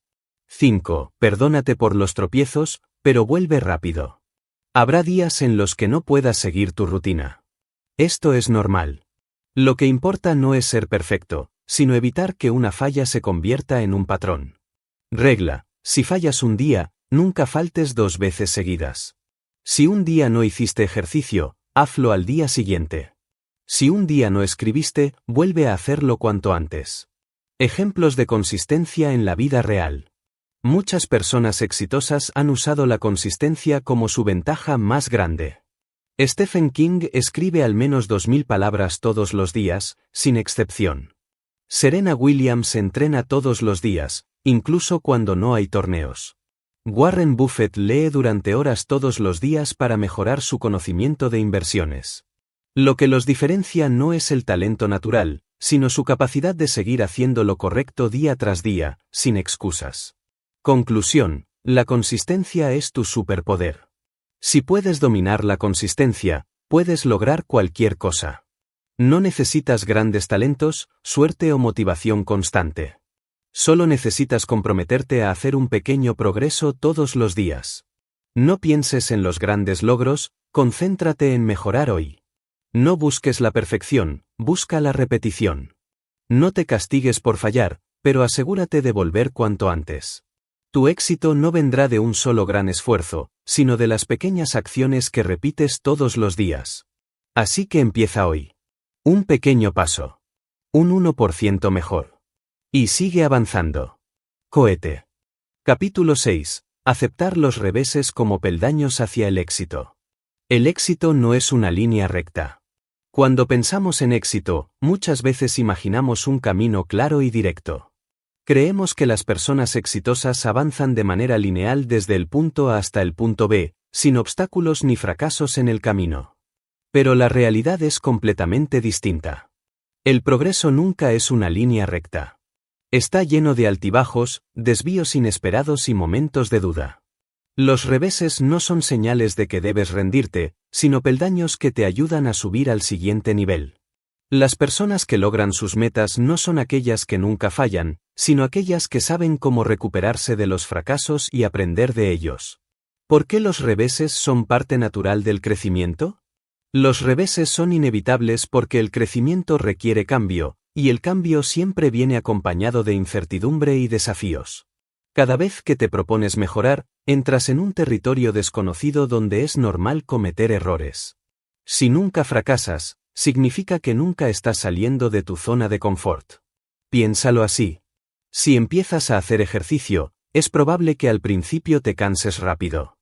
5. Perdónate por los tropiezos, pero vuelve rápido. Habrá días en los que no puedas seguir tu rutina. Esto es normal. Lo que importa no es ser perfecto, sino evitar que una falla se convierta en un patrón. Regla: si fallas un día, nunca faltes 2 veces seguidas. Si un día no hiciste ejercicio, hazlo al día siguiente. Si un día no escribiste, vuelve a hacerlo cuanto antes. Ejemplos de consistencia en la vida real. Muchas personas exitosas han usado la consistencia como su ventaja más grande. Stephen King escribe al menos 2000 palabras todos los días, sin excepción. Serena Williams entrena todos los días, incluso cuando no hay torneos. Warren Buffett lee durante horas todos los días para mejorar su conocimiento de inversiones. Lo que los diferencia no es el talento natural, sino su capacidad de seguir haciendo lo correcto día tras día, sin excusas. Conclusión: la consistencia es tu superpoder. Si puedes dominar la consistencia, puedes lograr cualquier cosa. No necesitas grandes talentos, suerte o motivación constante. Solo necesitas comprometerte a hacer un pequeño progreso todos los días. No pienses en los grandes logros, concéntrate en mejorar hoy. No busques la perfección, busca la repetición. No te castigues por fallar, pero asegúrate de volver cuanto antes. Tu éxito no vendrá de un solo gran esfuerzo, sino de las pequeñas acciones que repites todos los días. Así que empieza hoy. Un pequeño paso. Un 1% mejor. Y sigue avanzando. Cohete. Capítulo 6. Aceptar los reveses como peldaños hacia el éxito. El éxito no es una línea recta. Cuando pensamos en éxito, muchas veces imaginamos un camino claro y directo. Creemos que las personas exitosas avanzan de manera lineal desde el punto A hasta el punto B, sin obstáculos ni fracasos en el camino. Pero la realidad es completamente distinta. El progreso nunca es una línea recta. Está lleno de altibajos, desvíos inesperados y momentos de duda. Los reveses no son señales de que debes rendirte, sino peldaños que te ayudan a subir al siguiente nivel. Las personas que logran sus metas no son aquellas que nunca fallan, sino aquellas que saben cómo recuperarse de los fracasos y aprender de ellos. ¿Por qué los reveses son parte natural del crecimiento? Los reveses son inevitables porque el crecimiento requiere cambio, y el cambio siempre viene acompañado de incertidumbre y desafíos. Cada vez que te propones mejorar, entras en un territorio desconocido donde es normal cometer errores. Si nunca fracasas, significa que nunca estás saliendo de tu zona de confort. Piénsalo así. Si empiezas a hacer ejercicio, es probable que al principio te canses rápido.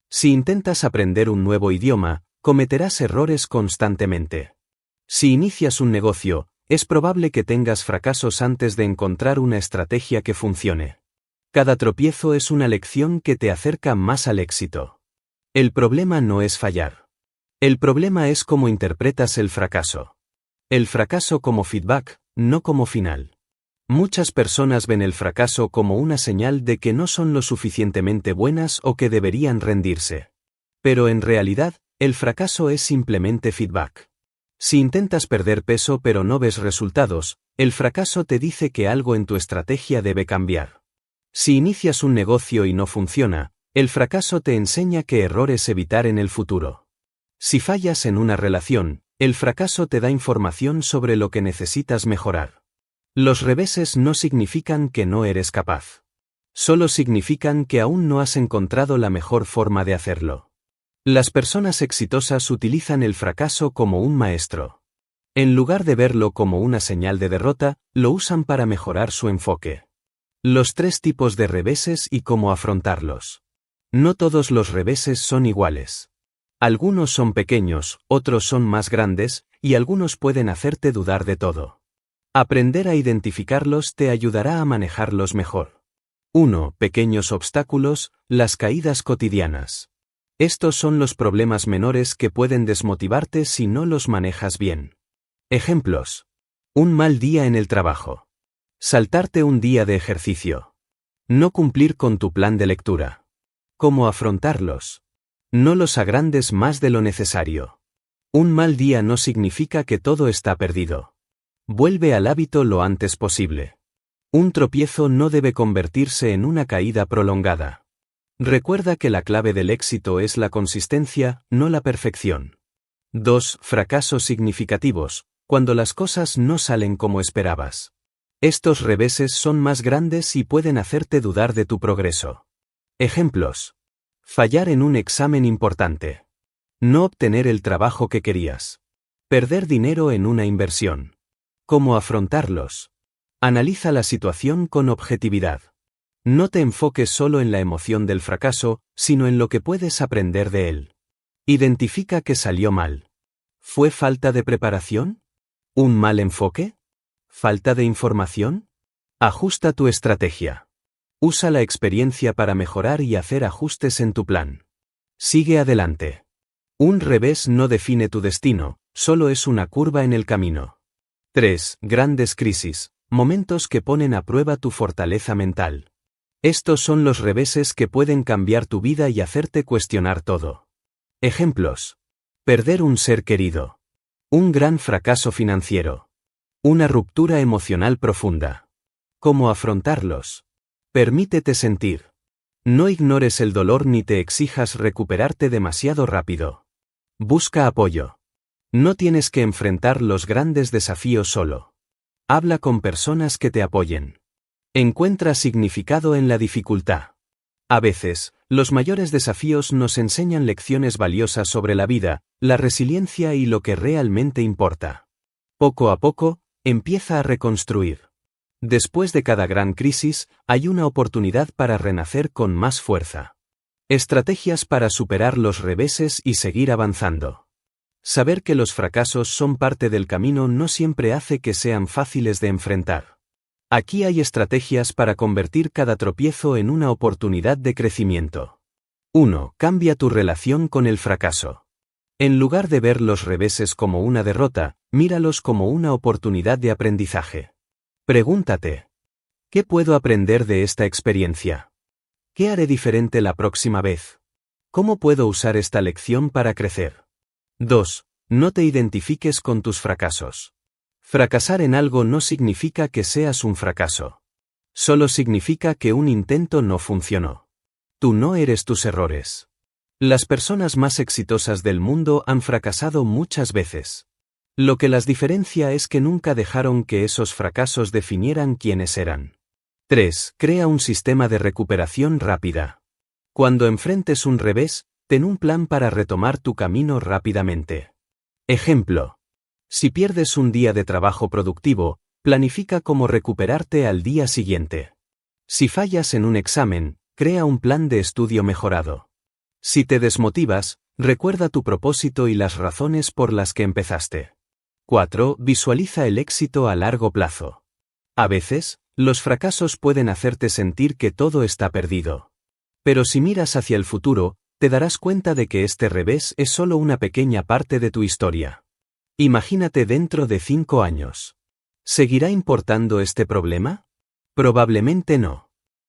Si intentas aprender un nuevo idioma, cometerás errores constantemente. Si inicias un negocio, es probable que tengas fracasos antes de encontrar una estrategia que funcione. Cada tropiezo es una lección que te acerca más al éxito. El problema no es fallar. El problema es cómo interpretas el fracaso. El fracaso como feedback, no como final. Muchas personas ven el fracaso como una señal de que no son lo suficientemente buenas o que deberían rendirse. Pero en realidad, el fracaso es simplemente feedback. Si intentas perder peso pero no ves resultados, el fracaso te dice que algo en tu estrategia debe cambiar. Si inicias un negocio y no funciona, el fracaso te enseña qué errores evitar en el futuro. Si fallas en una relación, el fracaso te da información sobre lo que necesitas mejorar. Los reveses no significan que no eres capaz. Solo significan que aún no has encontrado la mejor forma de hacerlo. Las personas exitosas utilizan el fracaso como un maestro. En lugar de verlo como una señal de derrota, lo usan para mejorar su enfoque. Los 3 tipos de reveses y cómo afrontarlos. No todos los reveses son iguales. Algunos son pequeños, otros son más grandes, y algunos pueden hacerte dudar de todo. Aprender a identificarlos te ayudará a manejarlos mejor. 1. Pequeños obstáculos, las caídas cotidianas. Estos son los problemas menores que pueden desmotivarte si no los manejas bien. Ejemplos. Un mal día en el trabajo. Saltarte un día de ejercicio. No cumplir con tu plan de lectura. ¿Cómo afrontarlos? No los agrandes más de lo necesario. Un mal día no significa que todo está perdido. Vuelve al hábito lo antes posible. Un tropiezo no debe convertirse en una caída prolongada. Recuerda que la clave del éxito es la consistencia, no la perfección. 2. Fracasos significativos, cuando las cosas no salen como esperabas. Estos reveses son más grandes y pueden hacerte dudar de tu progreso. Ejemplos. Fallar en un examen importante. No obtener el trabajo que querías. Perder dinero en una inversión. ¿Cómo afrontarlos? Analiza la situación con objetividad. No te enfoques solo en la emoción del fracaso, sino en lo que puedes aprender de él. Identifica qué salió mal. ¿Fue falta de preparación? ¿Un mal enfoque? ¿Falta de información? Ajusta tu estrategia. Usa la experiencia para mejorar y hacer ajustes en tu plan. Sigue adelante. Un revés no define tu destino, solo es una curva en el camino. 3. Grandes crisis, momentos que ponen a prueba tu fortaleza mental. Estos son los reveses que pueden cambiar tu vida y hacerte cuestionar todo. Ejemplos. Perder un ser querido. Un gran fracaso financiero. Una ruptura emocional profunda. ¿Cómo afrontarlos? Permítete sentir. No ignores el dolor ni te exijas recuperarte demasiado rápido. Busca apoyo. No tienes que enfrentar los grandes desafíos solo. Habla con personas que te apoyen. Encuentra significado en la dificultad. A veces, los mayores desafíos nos enseñan lecciones valiosas sobre la vida, la resiliencia y lo que realmente importa. Poco a poco, empieza a reconstruir. Después de cada gran crisis, hay una oportunidad para renacer con más fuerza. Estrategias para superar los reveses y seguir avanzando. Saber que los fracasos son parte del camino no siempre hace que sean fáciles de enfrentar. Aquí hay estrategias para convertir cada tropiezo en una oportunidad de crecimiento. 1. Cambia tu relación con el fracaso. En lugar de ver los reveses como una derrota, míralos como una oportunidad de aprendizaje. Pregúntate: ¿qué puedo aprender de esta experiencia? ¿Qué haré diferente la próxima vez? ¿Cómo puedo usar esta lección para crecer? 2. No te identifiques con tus fracasos. Fracasar en algo no significa que seas un fracaso. Solo significa que un intento no funcionó. Tú no eres tus errores. Las personas más exitosas del mundo han fracasado muchas veces. Lo que las diferencia es que nunca dejaron que esos fracasos definieran quiénes eran. 3. Crea un sistema de recuperación rápida. Cuando enfrentes un revés, ten un plan para retomar tu camino rápidamente. Ejemplo. Si pierdes un día de trabajo productivo, planifica cómo recuperarte al día siguiente. Si fallas en un examen, crea un plan de estudio mejorado. Si te desmotivas, recuerda tu propósito y las razones por las que empezaste. 4. Visualiza el éxito a largo plazo. A veces, los fracasos pueden hacerte sentir que todo está perdido. Pero si miras hacia el futuro, te darás cuenta de que este revés es solo una pequeña parte de tu historia. Imagínate dentro de 5 años. ¿Seguirá importando este problema? Probablemente no.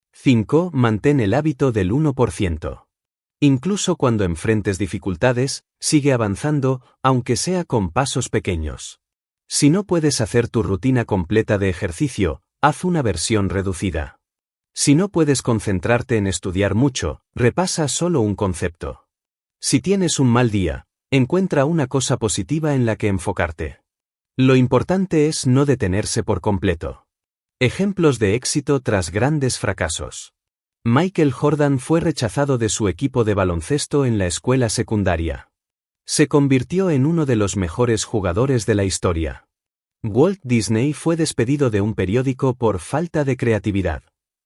5. Mantén el hábito del 1%. Incluso cuando enfrentes dificultades, sigue avanzando, aunque sea con pasos pequeños. Si no puedes hacer tu rutina completa de ejercicio, haz una versión reducida. Si no puedes concentrarte en estudiar mucho, repasa solo un concepto. Si tienes un mal día, encuentra una cosa positiva en la que enfocarte. Lo importante es no detenerse por completo. Ejemplos de éxito tras grandes fracasos. Michael Jordan fue rechazado de su equipo de baloncesto en la escuela secundaria. Se convirtió en uno de los mejores jugadores de la historia. Walt Disney fue despedido de un periódico por falta de creatividad.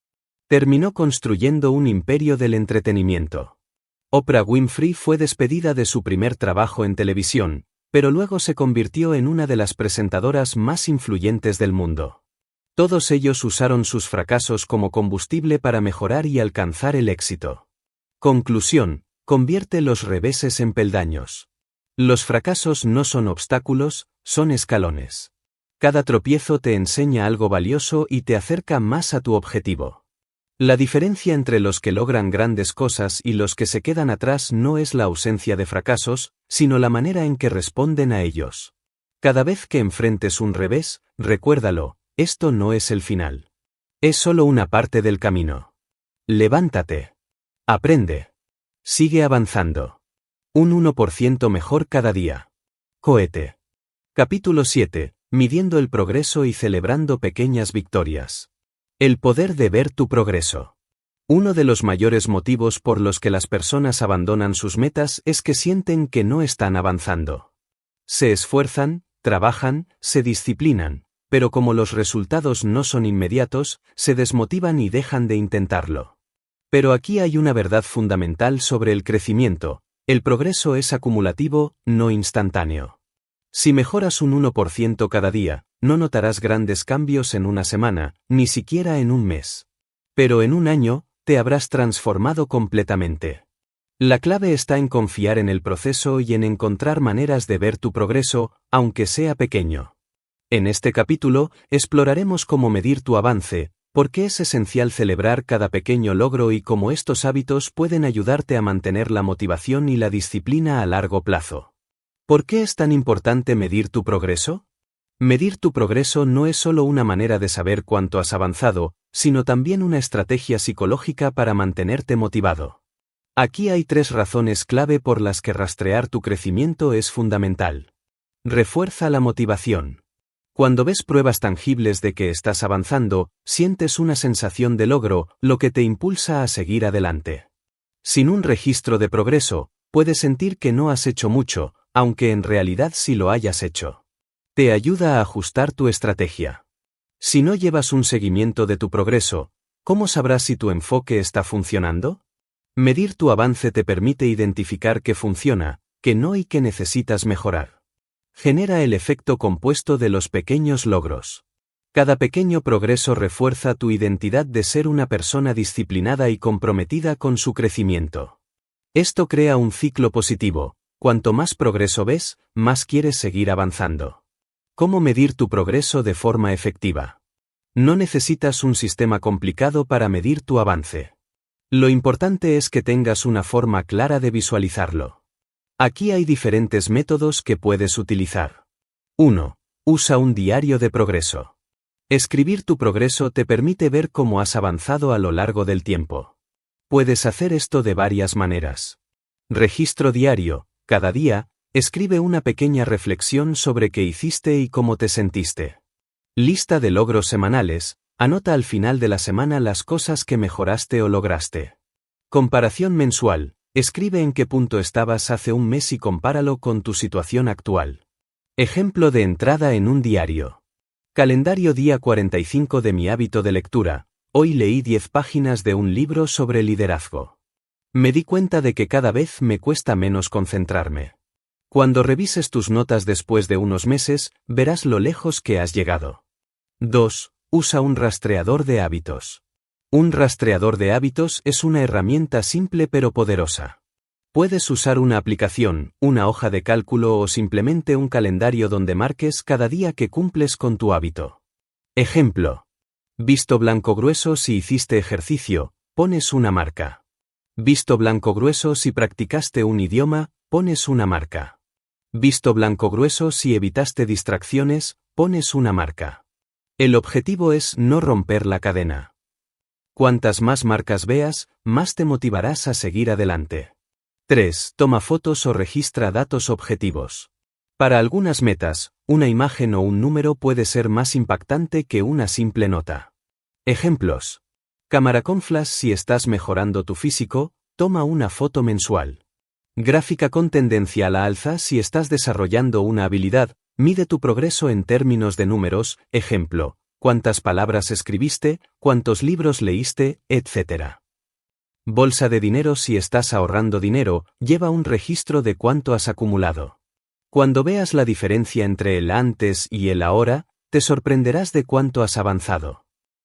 Terminó construyendo un imperio del entretenimiento. Oprah Winfrey fue despedida de su primer trabajo en televisión, pero luego se convirtió en una de las presentadoras más influyentes del mundo. Todos ellos usaron sus fracasos como combustible para mejorar y alcanzar el éxito. Conclusión: convierte los reveses en peldaños. Los fracasos no son obstáculos, son escalones. Cada tropiezo te enseña algo valioso y te acerca más a tu objetivo. La diferencia entre los que logran grandes cosas y los que se quedan atrás no es la ausencia de fracasos, sino la manera en que responden a ellos. Cada vez que enfrentes un revés, recuérdalo, esto no es el final. Es solo una parte del camino. Levántate. Aprende. Sigue avanzando. Un 1% mejor cada día. Cohete. Capítulo 7. Midiendo el progreso y celebrando pequeñas victorias. El poder de ver tu progreso. Uno de los mayores motivos por los que las personas abandonan sus metas es que sienten que no están avanzando. Se esfuerzan, trabajan, se disciplinan, pero como los resultados no son inmediatos, se desmotivan y dejan de intentarlo. Pero aquí hay una verdad fundamental sobre el crecimiento: el progreso es acumulativo, no instantáneo. Si mejoras un 1% cada día, no notarás grandes cambios en una semana, ni siquiera en un mes. Pero en un año, te habrás transformado completamente. La clave está en confiar en el proceso y en encontrar maneras de ver tu progreso, aunque sea pequeño. En este capítulo, exploraremos cómo medir tu avance, por qué es esencial celebrar cada pequeño logro y cómo estos hábitos pueden ayudarte a mantener la motivación y la disciplina a largo plazo. ¿Por qué es tan importante medir tu progreso? Medir tu progreso no es solo una manera de saber cuánto has avanzado, sino también una estrategia psicológica para mantenerte motivado. Aquí hay 3 razones clave por las que rastrear tu crecimiento es fundamental. Refuerza la motivación. Cuando ves pruebas tangibles de que estás avanzando, sientes una sensación de logro, lo que te impulsa a seguir adelante. Sin un registro de progreso, puedes sentir que no has hecho mucho, aunque en realidad sí lo hayas hecho. Te ayuda a ajustar tu estrategia. Si no llevas un seguimiento de tu progreso, ¿cómo sabrás si tu enfoque está funcionando? Medir tu avance te permite identificar qué funciona, qué no y qué necesitas mejorar. Genera el efecto compuesto de los pequeños logros. Cada pequeño progreso refuerza tu identidad de ser una persona disciplinada y comprometida con su crecimiento. Esto crea un ciclo positivo. Cuanto más progreso ves, más quieres seguir avanzando. ¿Cómo medir tu progreso de forma efectiva? No necesitas un sistema complicado para medir tu avance. Lo importante es que tengas una forma clara de visualizarlo. Aquí hay diferentes métodos que puedes utilizar. 1. Usa un diario de progreso. Escribir tu progreso te permite ver cómo has avanzado a lo largo del tiempo. Puedes hacer esto de varias maneras. Registro diario. Cada día, escribe una pequeña reflexión sobre qué hiciste y cómo te sentiste. Lista de logros semanales. Anota al final de la semana las cosas que mejoraste o lograste. Comparación mensual. Escribe en qué punto estabas hace un mes y compáralo con tu situación actual. Ejemplo de entrada en un diario. Calendario día 45 de mi hábito de lectura. Hoy leí 10 páginas de un libro sobre liderazgo. Me di cuenta de que cada vez me cuesta menos concentrarme. Cuando revises tus notas después de unos meses, verás lo lejos que has llegado. 2. Usa un rastreador de hábitos. Un rastreador de hábitos es una herramienta simple pero poderosa. Puedes usar una aplicación, una hoja de cálculo o simplemente un calendario donde marques cada día que cumples con tu hábito. Ejemplo. Visto blanco grueso si hiciste ejercicio, pones una marca. Visto blanco grueso si practicaste un idioma, pones una marca. Visto blanco grueso si evitaste distracciones, pones una marca. El objetivo es no romper la cadena. Cuantas más marcas veas, más te motivarás a seguir adelante. 3. Toma fotos o registra datos objetivos. Para algunas metas, una imagen o un número puede ser más impactante que una simple nota. Ejemplos. Cámara con flash si estás mejorando tu físico, toma una foto mensual. Gráfica con tendencia a la alza si estás desarrollando una habilidad, mide tu progreso en términos de números, ejemplo, cuántas palabras escribiste, cuántos libros leíste, etc. Bolsa de dinero si estás ahorrando dinero, lleva un registro de cuánto has acumulado. Cuando veas la diferencia entre el antes y el ahora, te sorprenderás de cuánto has avanzado.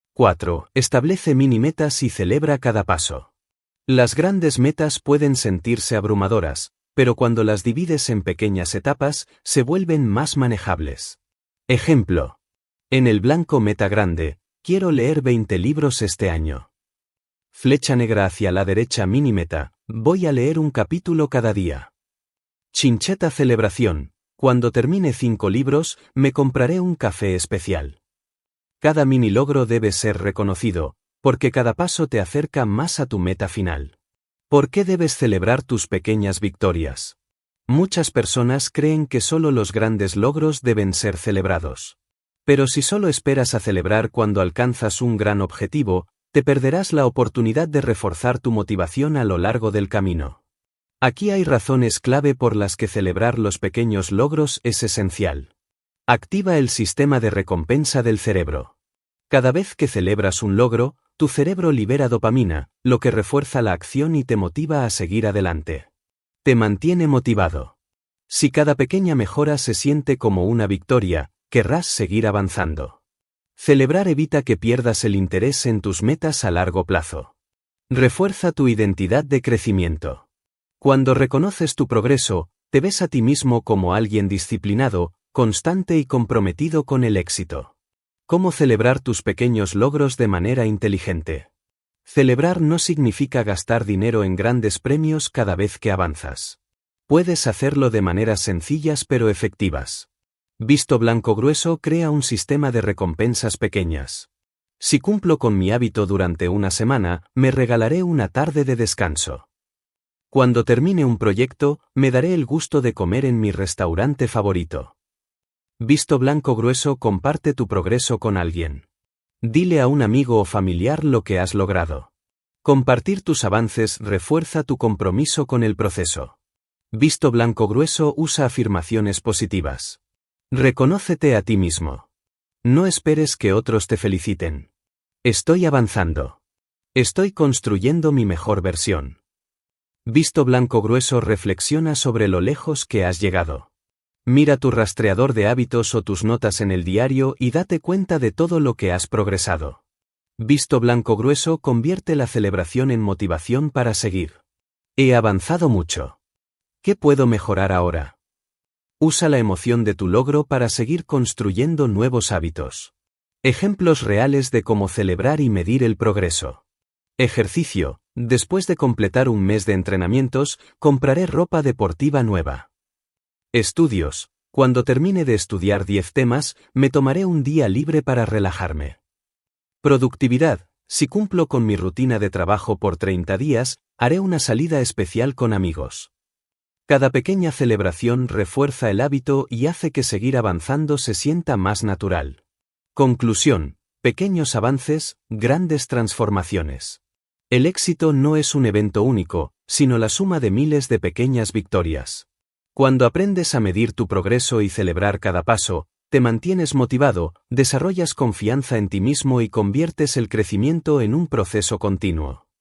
4. Establece mini metas y celebra cada paso. Las grandes metas pueden sentirse abrumadoras, pero cuando las divides en pequeñas etapas, se vuelven más manejables. Ejemplo. En el blanco meta grande, quiero leer 20 libros este año. Flecha negra hacia la derecha mini meta, voy a leer un capítulo cada día. Chincheta celebración, cuando termine 5 libros, me compraré un café especial. Cada mini logro debe ser reconocido, porque cada paso te acerca más a tu meta final. ¿Por qué debes celebrar tus pequeñas victorias? Muchas personas creen que solo los grandes logros deben ser celebrados. Pero si solo esperas a celebrar cuando alcanzas un gran objetivo, te perderás la oportunidad de reforzar tu motivación a lo largo del camino. Aquí hay razones clave por las que celebrar los pequeños logros es esencial. Activa el sistema de recompensa del cerebro. Cada vez que celebras un logro, tu cerebro libera dopamina, lo que refuerza la acción y te motiva a seguir adelante. Te mantiene motivado. Si cada pequeña mejora se siente como una victoria, querrás seguir avanzando. Celebrar evita que pierdas el interés en tus metas a largo plazo. Refuerza tu identidad de crecimiento. Cuando reconoces tu progreso, te ves a ti mismo como alguien disciplinado, constante y comprometido con el éxito. ¿Cómo celebrar tus pequeños logros de manera inteligente? Celebrar no significa gastar dinero en grandes premios cada vez que avanzas. Puedes hacerlo de maneras sencillas pero efectivas. Visto blanco grueso crea un sistema de recompensas pequeñas. Si cumplo con mi hábito durante una semana, me regalaré una tarde de descanso. Cuando termine un proyecto, me daré el gusto de comer en mi restaurante favorito. Visto blanco grueso comparte tu progreso con alguien. Dile a un amigo o familiar lo que has logrado. Compartir tus avances refuerza tu compromiso con el proceso. Visto blanco grueso usa afirmaciones positivas. Reconócete a ti mismo. No esperes que otros te feliciten. Estoy avanzando. Estoy construyendo mi mejor versión. Visto blanco grueso reflexiona sobre lo lejos que has llegado. Mira tu rastreador de hábitos o tus notas en el diario y date cuenta de todo lo que has progresado. Visto blanco grueso convierte la celebración en motivación para seguir. He avanzado mucho. ¿Qué puedo mejorar ahora? Usa la emoción de tu logro para seguir construyendo nuevos hábitos. Ejemplos reales de cómo celebrar y medir el progreso. Ejercicio. Después de completar un mes de entrenamientos, compraré ropa deportiva nueva. Estudios. Cuando termine de estudiar 10 temas, me tomaré un día libre para relajarme. Productividad. Si cumplo con mi rutina de trabajo por 30 días, haré una salida especial con amigos. Cada pequeña celebración refuerza el hábito y hace que seguir avanzando se sienta más natural. Conclusión. Pequeños avances, grandes transformaciones. El éxito no es un evento único, sino la suma de miles de pequeñas victorias. Cuando aprendes a medir tu progreso y celebrar cada paso, te mantienes motivado, desarrollas confianza en ti mismo y conviertes el crecimiento en un proceso continuo.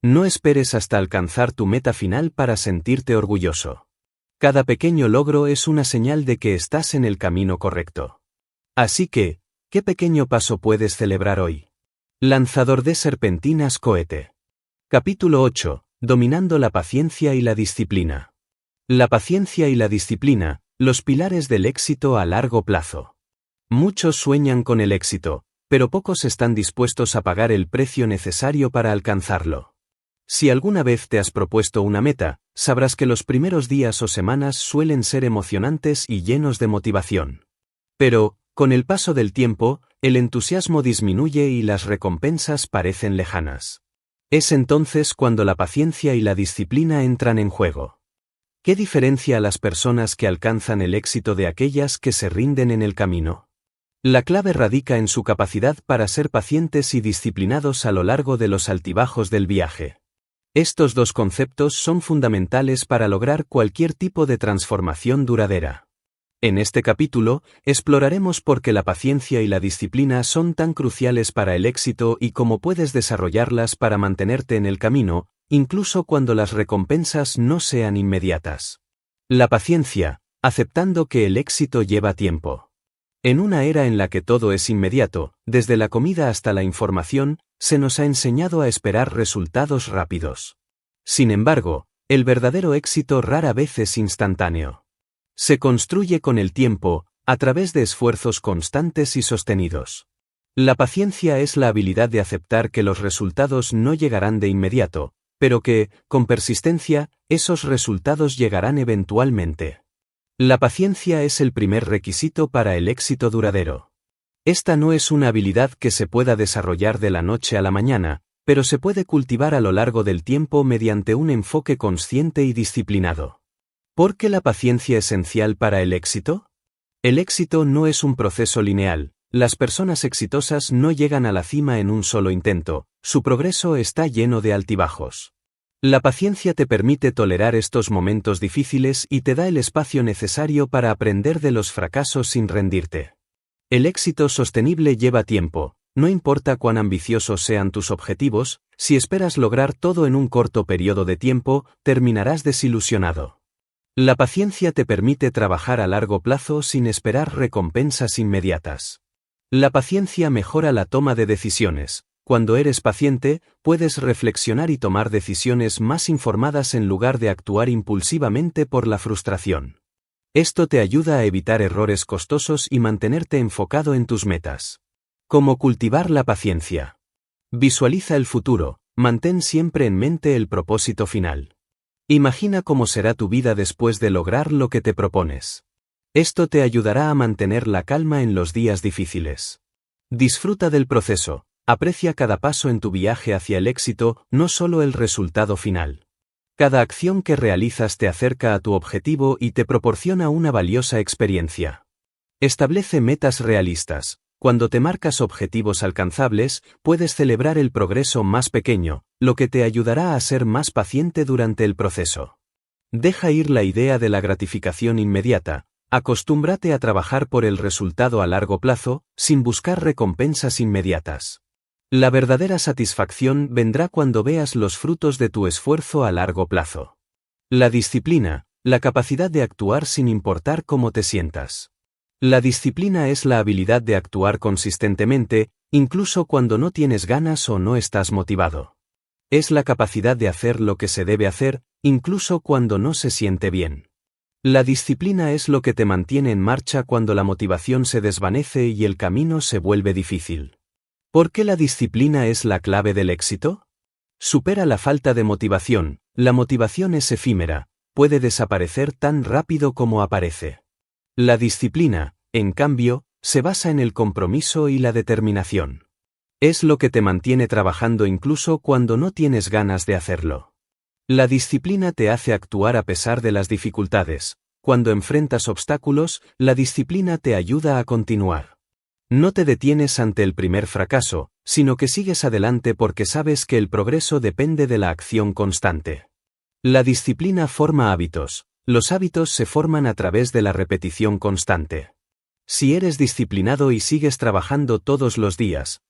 No esperes hasta alcanzar tu meta final para sentirte orgulloso. Cada pequeño logro es una señal de que estás en el camino correcto. Así que, ¿qué pequeño paso puedes celebrar hoy? Lanzador de serpentinas cohete. Capítulo 8. Dominando la paciencia y la disciplina. La paciencia y la disciplina, los pilares del éxito a largo plazo. Muchos sueñan con el éxito, pero pocos están dispuestos a pagar el precio necesario para alcanzarlo. Si alguna vez te has propuesto una meta, sabrás que los primeros días o semanas suelen ser emocionantes y llenos de motivación. Pero, con el paso del tiempo, el entusiasmo disminuye y las recompensas parecen lejanas. Es entonces cuando la paciencia y la disciplina entran en juego. ¿Qué diferencia a las personas que alcanzan el éxito de aquellas que se rinden en el camino? La clave radica en su capacidad para ser pacientes y disciplinados a lo largo de los altibajos del viaje. Estos dos conceptos son fundamentales para lograr cualquier tipo de transformación duradera. En este capítulo, exploraremos por qué la paciencia y la disciplina son tan cruciales para el éxito y cómo puedes desarrollarlas para mantenerte en el camino, incluso cuando las recompensas no sean inmediatas. La paciencia, aceptando que el éxito lleva tiempo. En una era en la que todo es inmediato, desde la comida hasta la información, se nos ha enseñado a esperar resultados rápidos. Sin embargo, el verdadero éxito rara vez es instantáneo. Se construye con el tiempo, a través de esfuerzos constantes y sostenidos. La paciencia es la habilidad de aceptar que los resultados no llegarán de inmediato, pero que, con persistencia, esos resultados llegarán eventualmente. La paciencia es el primer requisito para el éxito duradero. Esta no es una habilidad que se pueda desarrollar de la noche a la mañana, pero se puede cultivar a lo largo del tiempo mediante un enfoque consciente y disciplinado. ¿Por qué la paciencia es esencial para el éxito? El éxito no es un proceso lineal. Las personas exitosas no llegan a la cima en un solo intento, su progreso está lleno de altibajos. La paciencia te permite tolerar estos momentos difíciles y te da el espacio necesario para aprender de los fracasos sin rendirte. El éxito sostenible lleva tiempo, no importa cuán ambiciosos sean tus objetivos, si esperas lograr todo en un corto periodo de tiempo, terminarás desilusionado. La paciencia te permite trabajar a largo plazo sin esperar recompensas inmediatas. La paciencia mejora la toma de decisiones. Cuando eres paciente, puedes reflexionar y tomar decisiones más informadas en lugar de actuar impulsivamente por la frustración. Esto te ayuda a evitar errores costosos y mantenerte enfocado en tus metas. ¿Cómo cultivar la paciencia? Visualiza el futuro, mantén siempre en mente el propósito final. Imagina cómo será tu vida después de lograr lo que te propones. Esto te ayudará a mantener la calma en los días difíciles. Disfruta del proceso. Aprecia cada paso en tu viaje hacia el éxito, no solo el resultado final. Cada acción que realizas te acerca a tu objetivo y te proporciona una valiosa experiencia. Establece metas realistas. Cuando te marcas objetivos alcanzables, puedes celebrar el progreso más pequeño, lo que te ayudará a ser más paciente durante el proceso. Deja ir la idea de la gratificación inmediata. Acostúmbrate a trabajar por el resultado a largo plazo, sin buscar recompensas inmediatas. La verdadera satisfacción vendrá cuando veas los frutos de tu esfuerzo a largo plazo. La disciplina, la capacidad de actuar sin importar cómo te sientas. La disciplina es la habilidad de actuar consistentemente, incluso cuando no tienes ganas o no estás motivado. Es la capacidad de hacer lo que se debe hacer, incluso cuando no se siente bien. La disciplina es lo que te mantiene en marcha cuando la motivación se desvanece y el camino se vuelve difícil. ¿Por qué la disciplina es la clave del éxito? Supera la falta de motivación. La motivación es efímera, puede desaparecer tan rápido como aparece. La disciplina, en cambio, se basa en el compromiso y la determinación. Es lo que te mantiene trabajando incluso cuando no tienes ganas de hacerlo. La disciplina te hace actuar a pesar de las dificultades. Cuando enfrentas obstáculos, la disciplina te ayuda a continuar. No te detienes ante el primer fracaso, sino que sigues adelante porque sabes que el progreso depende de la acción constante. La disciplina forma hábitos. Los hábitos se forman a través de la repetición constante. Si eres disciplinado y sigues trabajando todos los días,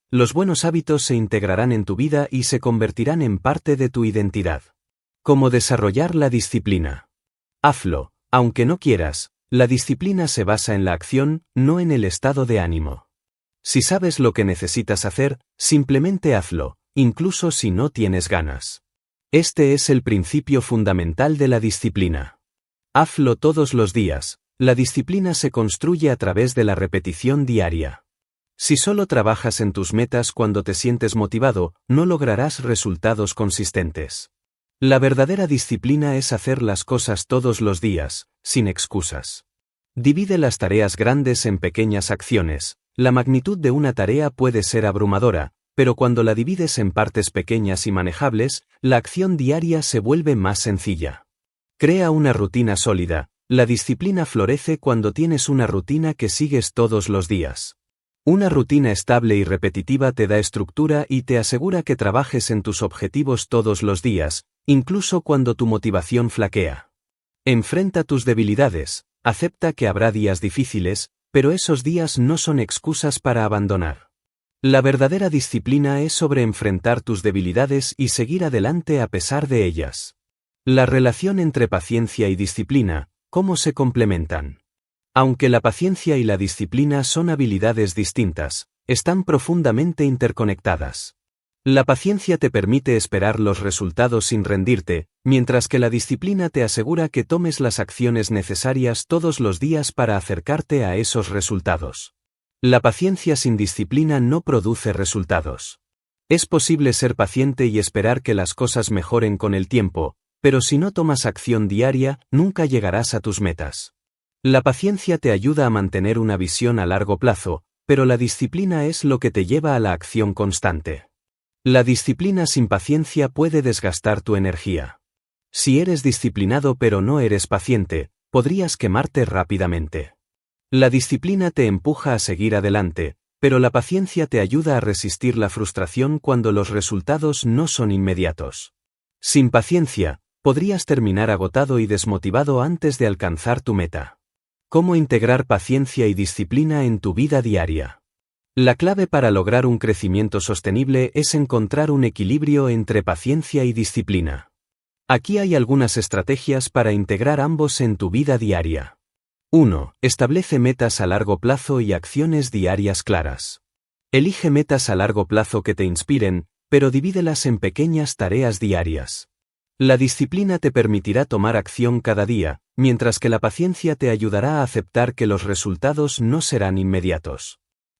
Los buenos hábitos se integrarán en tu vida y se convertirán en parte de tu identidad. ¿Cómo desarrollar la disciplina? Hazlo, aunque no quieras. La disciplina se basa en la acción, no en el estado de ánimo. Si sabes lo que necesitas hacer, simplemente hazlo, incluso si no tienes ganas. Este es el principio fundamental de la disciplina. Hazlo todos los días. La disciplina se construye a través de la repetición diaria. Si solo trabajas en tus metas cuando te sientes motivado, no lograrás resultados consistentes. La verdadera disciplina es hacer las cosas todos los días, sin excusas. Divide las tareas grandes en pequeñas acciones. La magnitud de una tarea puede ser abrumadora, pero cuando la divides en partes pequeñas y manejables, la acción diaria se vuelve más sencilla. Crea una rutina sólida. La disciplina florece cuando tienes una rutina que sigues todos los días. Una rutina estable y repetitiva te da estructura y te asegura que trabajes en tus objetivos todos los días, incluso cuando tu motivación flaquea. Enfrenta tus debilidades, acepta que habrá días difíciles, pero esos días no son excusas para abandonar. La verdadera disciplina es sobre enfrentar tus debilidades y seguir adelante a pesar de ellas. La relación entre paciencia y disciplina, ¿cómo se complementan? Aunque la paciencia y la disciplina son habilidades distintas, están profundamente interconectadas. La paciencia te permite esperar los resultados sin rendirte, mientras que la disciplina te asegura que tomes las acciones necesarias todos los días para acercarte a esos resultados. La paciencia sin disciplina no produce resultados. Es posible ser paciente y esperar que las cosas mejoren con el tiempo, pero si no tomas acción diaria, nunca llegarás a tus metas. La paciencia te ayuda a mantener una visión a largo plazo, pero la disciplina es lo que te lleva a la acción constante. La disciplina sin paciencia puede desgastar tu energía. Si eres disciplinado pero no eres paciente, podrías quemarte rápidamente. La disciplina te empuja a seguir adelante, pero la paciencia te ayuda a resistir la frustración cuando los resultados no son inmediatos. Sin paciencia, podrías terminar agotado y desmotivado antes de alcanzar tu meta. ¿Cómo integrar paciencia y disciplina en tu vida diaria? La clave para lograr un crecimiento sostenible es encontrar un equilibrio entre paciencia y disciplina. Aquí hay algunas estrategias para integrar ambos en tu vida diaria. 1. Establece metas a largo plazo y acciones diarias claras. Elige metas a largo plazo que te inspiren, pero divídelas en pequeñas tareas diarias. La disciplina te permitirá tomar acción cada día, mientras que la paciencia te ayudará a aceptar que los resultados no serán inmediatos.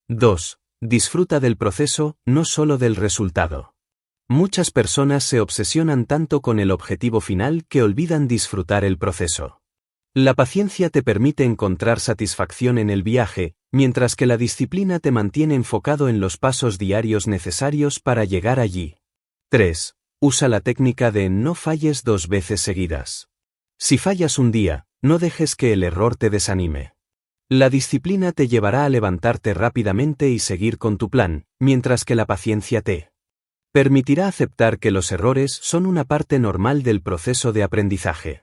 2. Disfruta del proceso, no solo del resultado. Muchas personas se obsesionan tanto con el objetivo final que olvidan disfrutar el proceso. La paciencia te permite encontrar satisfacción en el viaje, mientras que la disciplina te mantiene enfocado en los pasos diarios necesarios para llegar allí. 3. Usa la técnica de no falles 2 veces seguidas. Si fallas un día, no dejes que el error te desanime. La disciplina te llevará a levantarte rápidamente y seguir con tu plan, mientras que la paciencia te permitirá aceptar que los errores son una parte normal del proceso de aprendizaje.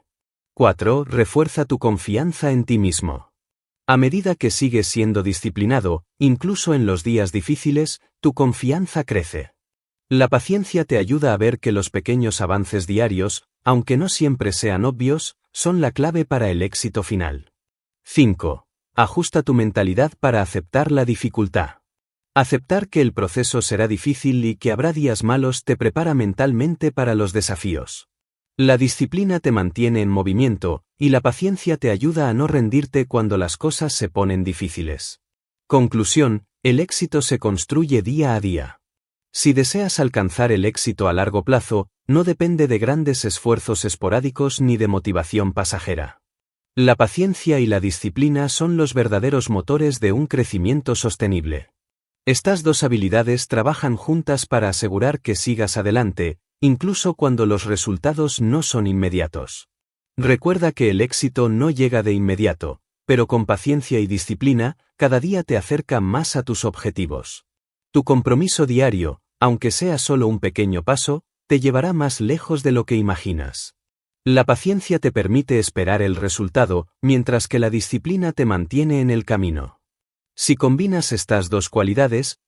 4. Refuerza tu confianza en ti mismo. A medida que sigues siendo disciplinado, incluso en los días difíciles, tu confianza crece. La paciencia te ayuda a ver que los pequeños avances diarios, aunque no siempre sean obvios, son la clave para el éxito final. 5. Ajusta tu mentalidad para aceptar la dificultad. Aceptar que el proceso será difícil y que habrá días malos te prepara mentalmente para los desafíos. La disciplina te mantiene en movimiento, y la paciencia te ayuda a no rendirte cuando las cosas se ponen difíciles. Conclusión: el éxito se construye día a día. Si deseas alcanzar el éxito a largo plazo, no depende de grandes esfuerzos esporádicos ni de motivación pasajera. La paciencia y la disciplina son los verdaderos motores de un crecimiento sostenible. Estas dos habilidades trabajan juntas para asegurar que sigas adelante, incluso cuando los resultados no son inmediatos. Recuerda que el éxito no llega de inmediato, pero con paciencia y disciplina, cada día te acerca más a tus objetivos. Tu compromiso diario, aunque sea solo un pequeño paso, te llevará más lejos de lo que imaginas. La paciencia te permite esperar el resultado, mientras que la disciplina te mantiene en el camino. Si combinas estas dos cualidades,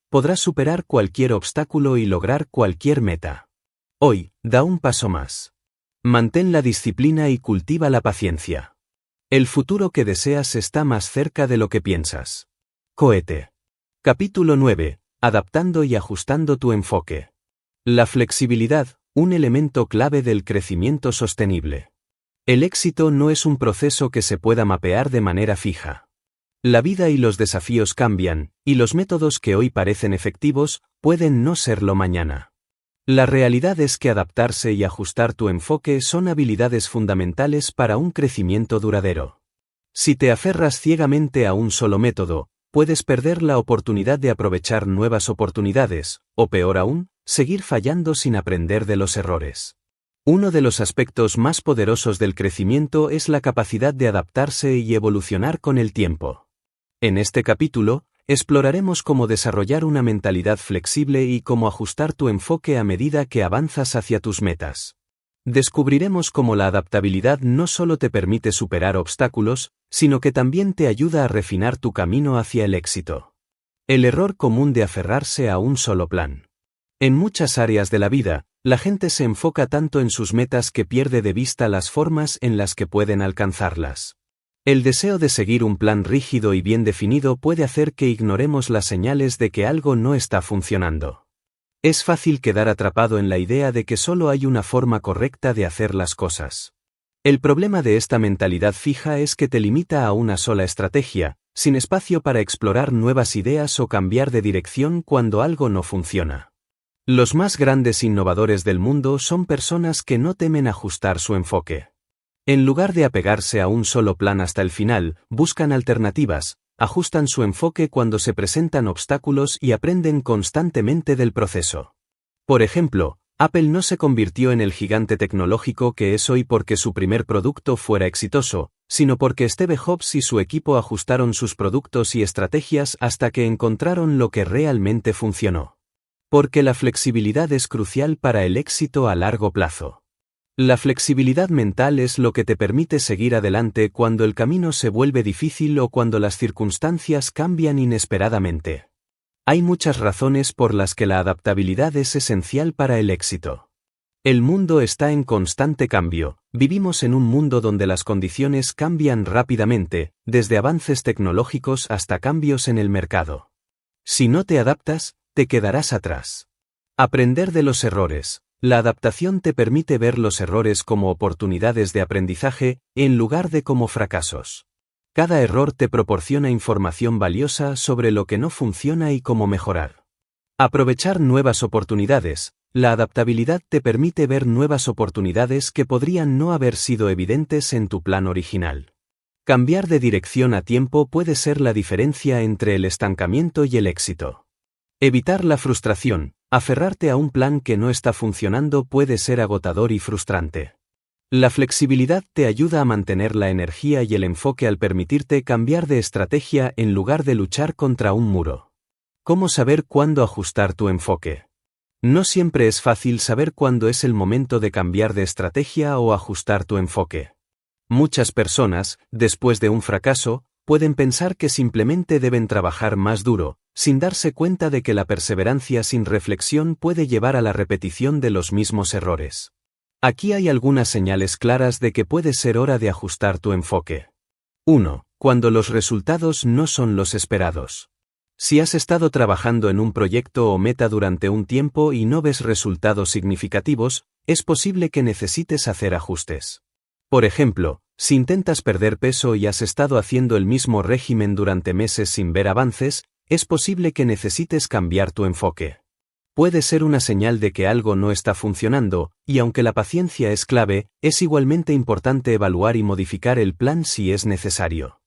podrás superar cualquier obstáculo y lograr cualquier meta. Hoy, da un paso más. Mantén la disciplina y cultiva la paciencia. El futuro que deseas está más cerca de lo que piensas. Cohete. Capítulo 9. Adaptando y ajustando tu enfoque. La flexibilidad, un elemento clave del crecimiento sostenible. El éxito no es un proceso que se pueda mapear de manera fija. La vida y los desafíos cambian, y los métodos que hoy parecen efectivos, pueden no serlo mañana. La realidad es que adaptarse y ajustar tu enfoque son habilidades fundamentales para un crecimiento duradero. Si te aferras ciegamente a un solo método, puedes perder la oportunidad de aprovechar nuevas oportunidades, o peor aún, seguir fallando sin aprender de los errores. Uno de los aspectos más poderosos del crecimiento es la capacidad de adaptarse y evolucionar con el tiempo. En este capítulo, exploraremos cómo desarrollar una mentalidad flexible y cómo ajustar tu enfoque a medida que avanzas hacia tus metas. Descubriremos cómo la adaptabilidad no solo te permite superar obstáculos, sino que también te ayuda a refinar tu camino hacia el éxito. El error común de aferrarse a un solo plan. En muchas áreas de la vida, la gente se enfoca tanto en sus metas que pierde de vista las formas en las que pueden alcanzarlas. El deseo de seguir un plan rígido y bien definido puede hacer que ignoremos las señales de que algo no está funcionando. Es fácil quedar atrapado en la idea de que solo hay una forma correcta de hacer las cosas. El problema de esta mentalidad fija es que te limita a una sola estrategia, sin espacio para explorar nuevas ideas o cambiar de dirección cuando algo no funciona. Los más grandes innovadores del mundo son personas que no temen ajustar su enfoque. En lugar de apegarse a un solo plan hasta el final, buscan alternativas, ajustan su enfoque cuando se presentan obstáculos y aprenden constantemente del proceso. Por ejemplo, Apple no se convirtió en el gigante tecnológico que es hoy porque su primer producto fuera exitoso, sino porque Steve Jobs y su equipo ajustaron sus productos y estrategias hasta que encontraron lo que realmente funcionó. Porque la flexibilidad es crucial para el éxito a largo plazo. La flexibilidad mental es lo que te permite seguir adelante cuando el camino se vuelve difícil o cuando las circunstancias cambian inesperadamente. Hay muchas razones por las que la adaptabilidad es esencial para el éxito. El mundo está en constante cambio, vivimos en un mundo donde las condiciones cambian rápidamente, desde avances tecnológicos hasta cambios en el mercado. Si no te adaptas, te quedarás atrás. Aprender de los errores. La adaptación te permite ver los errores como oportunidades de aprendizaje, en lugar de como fracasos. Cada error te proporciona información valiosa sobre lo que no funciona y cómo mejorar. Aprovechar nuevas oportunidades. La adaptabilidad te permite ver nuevas oportunidades que podrían no haber sido evidentes en tu plan original. Cambiar de dirección a tiempo puede ser la diferencia entre el estancamiento y el éxito. Evitar la frustración. Aferrarte a un plan que no está funcionando puede ser agotador y frustrante. La flexibilidad te ayuda a mantener la energía y el enfoque al permitirte cambiar de estrategia en lugar de luchar contra un muro. ¿Cómo saber cuándo ajustar tu enfoque? No siempre es fácil saber cuándo es el momento de cambiar de estrategia o ajustar tu enfoque. Muchas personas, después de un fracaso, pueden pensar que simplemente deben trabajar más duro, sin darse cuenta de que la perseverancia sin reflexión puede llevar a la repetición de los mismos errores. Aquí hay algunas señales claras de que puede ser hora de ajustar tu enfoque. 1. Cuando los resultados no son los esperados. Si has estado trabajando en un proyecto o meta durante un tiempo y no ves resultados significativos, es posible que necesites hacer ajustes. Por ejemplo, si intentas perder peso y has estado haciendo el mismo régimen durante meses sin ver avances, es posible que necesites cambiar tu enfoque. Puede ser una señal de que algo no está funcionando, y aunque la paciencia es clave, es igualmente importante evaluar y modificar el plan si es necesario.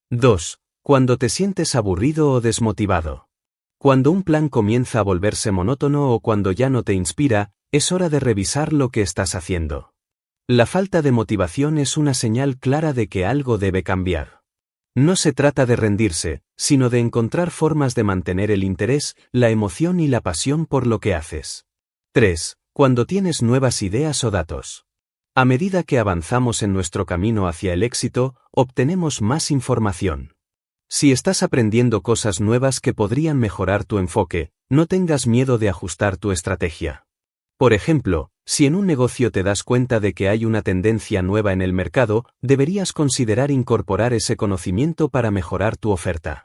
2. Cuando te sientes aburrido o desmotivado. Cuando un plan comienza a volverse monótono o cuando ya no te inspira, es hora de revisar lo que estás haciendo. La falta de motivación es una señal clara de que algo debe cambiar. No se trata de rendirse, sino de encontrar formas de mantener el interés, la emoción y la pasión por lo que haces. 3. Cuando tienes nuevas ideas o datos. A medida que avanzamos en nuestro camino hacia el éxito, obtenemos más información. Si estás aprendiendo cosas nuevas que podrían mejorar tu enfoque, no tengas miedo de ajustar tu estrategia. Por ejemplo, si en un negocio te das cuenta de que hay una tendencia nueva en el mercado, deberías considerar incorporar ese conocimiento para mejorar tu oferta.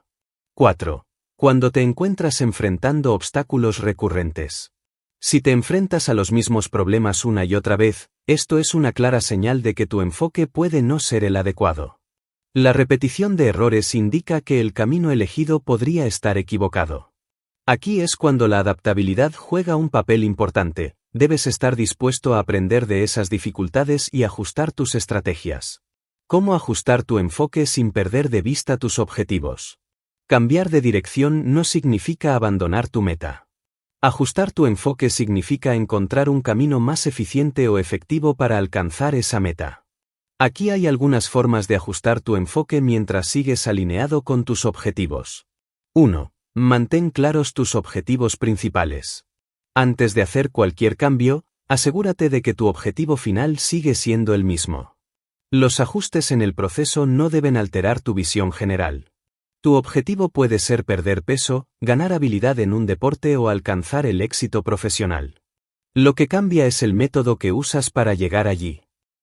4. Cuando te encuentras enfrentando obstáculos recurrentes. Si te enfrentas a los mismos problemas una y otra vez, esto es una clara señal de que tu enfoque puede no ser el adecuado. La repetición de errores indica que el camino elegido podría estar equivocado. Aquí es cuando la adaptabilidad juega un papel importante. Debes estar dispuesto a aprender de esas dificultades y ajustar tus estrategias. ¿Cómo ajustar tu enfoque sin perder de vista tus objetivos? Cambiar de dirección no significa abandonar tu meta. Ajustar tu enfoque significa encontrar un camino más eficiente o efectivo para alcanzar esa meta. Aquí hay algunas formas de ajustar tu enfoque mientras sigues alineado con tus objetivos. 1. Mantén claros tus objetivos principales. Antes de hacer cualquier cambio, asegúrate de que tu objetivo final sigue siendo el mismo. Los ajustes en el proceso no deben alterar tu visión general. Tu objetivo puede ser perder peso, ganar habilidad en un deporte o alcanzar el éxito profesional. Lo que cambia es el método que usas para llegar allí.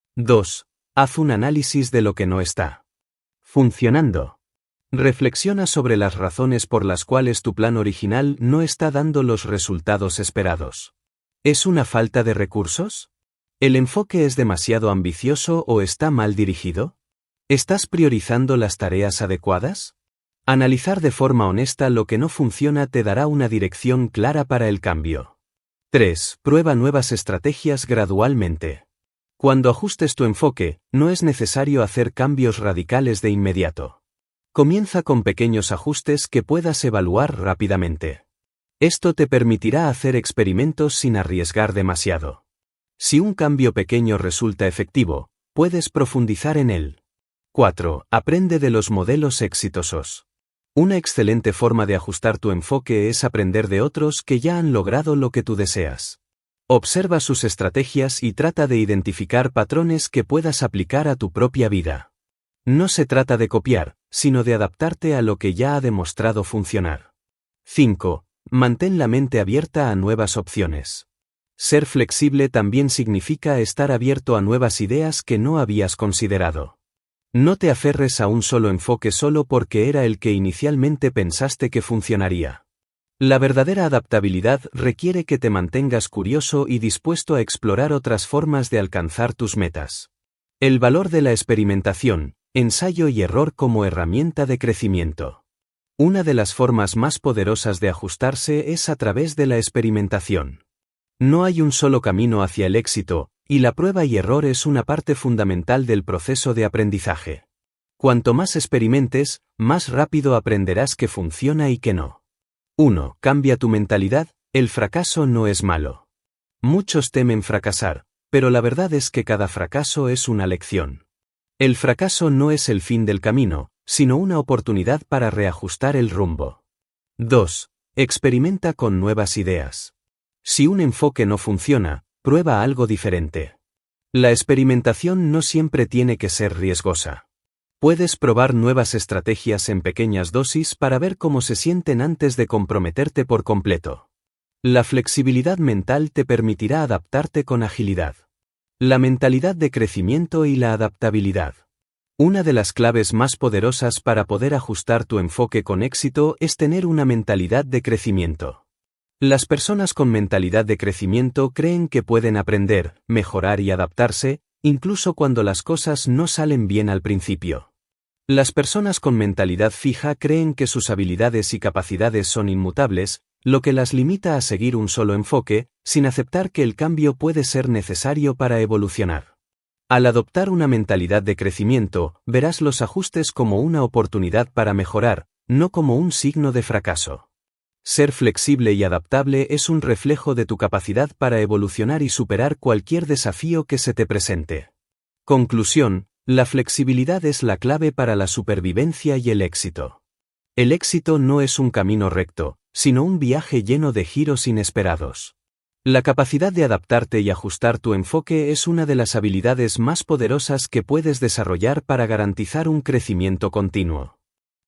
2. Haz un análisis de lo que no está funcionando. Reflexiona sobre las razones por las cuales tu plan original no está dando los resultados esperados. ¿Es una falta de recursos? ¿El enfoque es demasiado ambicioso o está mal dirigido? ¿Estás priorizando las tareas adecuadas? Analizar de forma honesta lo que no funciona te dará una dirección clara para el cambio. 3. Prueba nuevas estrategias gradualmente. Cuando ajustes tu enfoque, no es necesario hacer cambios radicales de inmediato. Comienza con pequeños ajustes que puedas evaluar rápidamente. Esto te permitirá hacer experimentos sin arriesgar demasiado. Si un cambio pequeño resulta efectivo, puedes profundizar en él. 4. Aprende de los modelos exitosos. Una excelente forma de ajustar tu enfoque es aprender de otros que ya han logrado lo que tú deseas. Observa sus estrategias y trata de identificar patrones que puedas aplicar a tu propia vida. No se trata de copiar, sino de adaptarte a lo que ya ha demostrado funcionar. 5. Mantén la mente abierta a nuevas opciones. Ser flexible también significa estar abierto a nuevas ideas que no habías considerado. No te aferres a un solo enfoque solo porque era el que inicialmente pensaste que funcionaría. La verdadera adaptabilidad requiere que te mantengas curioso y dispuesto a explorar otras formas de alcanzar tus metas. El valor de la experimentación, ensayo y error como herramienta de crecimiento. Una de las formas más poderosas de ajustarse es a través de la experimentación. No hay un solo camino hacia el éxito, y la prueba y error es una parte fundamental del proceso de aprendizaje. Cuanto más experimentes, más rápido aprenderás qué funciona y qué no. 1. Cambia tu mentalidad, el fracaso no es malo. Muchos temen fracasar, pero la verdad es que cada fracaso es una lección. El fracaso no es el fin del camino, sino una oportunidad para reajustar el rumbo. 2. Experimenta con nuevas ideas. Si un enfoque no funciona, prueba algo diferente. La experimentación no siempre tiene que ser riesgosa. Puedes probar nuevas estrategias en pequeñas dosis para ver cómo se sienten antes de comprometerte por completo. La flexibilidad mental te permitirá adaptarte con agilidad. La mentalidad de crecimiento y la adaptabilidad. Una de las claves más poderosas para poder ajustar tu enfoque con éxito es tener una mentalidad de crecimiento. Las personas con mentalidad de crecimiento creen que pueden aprender, mejorar y adaptarse, incluso cuando las cosas no salen bien al principio. Las personas con mentalidad fija creen que sus habilidades y capacidades son inmutables, lo que las limita a seguir un solo enfoque, sin aceptar que el cambio puede ser necesario para evolucionar. Al adoptar una mentalidad de crecimiento, verás los ajustes como una oportunidad para mejorar, no como un signo de fracaso. Ser flexible y adaptable es un reflejo de tu capacidad para evolucionar y superar cualquier desafío que se te presente. Conclusión: la flexibilidad es la clave para la supervivencia y el éxito. El éxito no es un camino recto, sino un viaje lleno de giros inesperados. La capacidad de adaptarte y ajustar tu enfoque es una de las habilidades más poderosas que puedes desarrollar para garantizar un crecimiento continuo.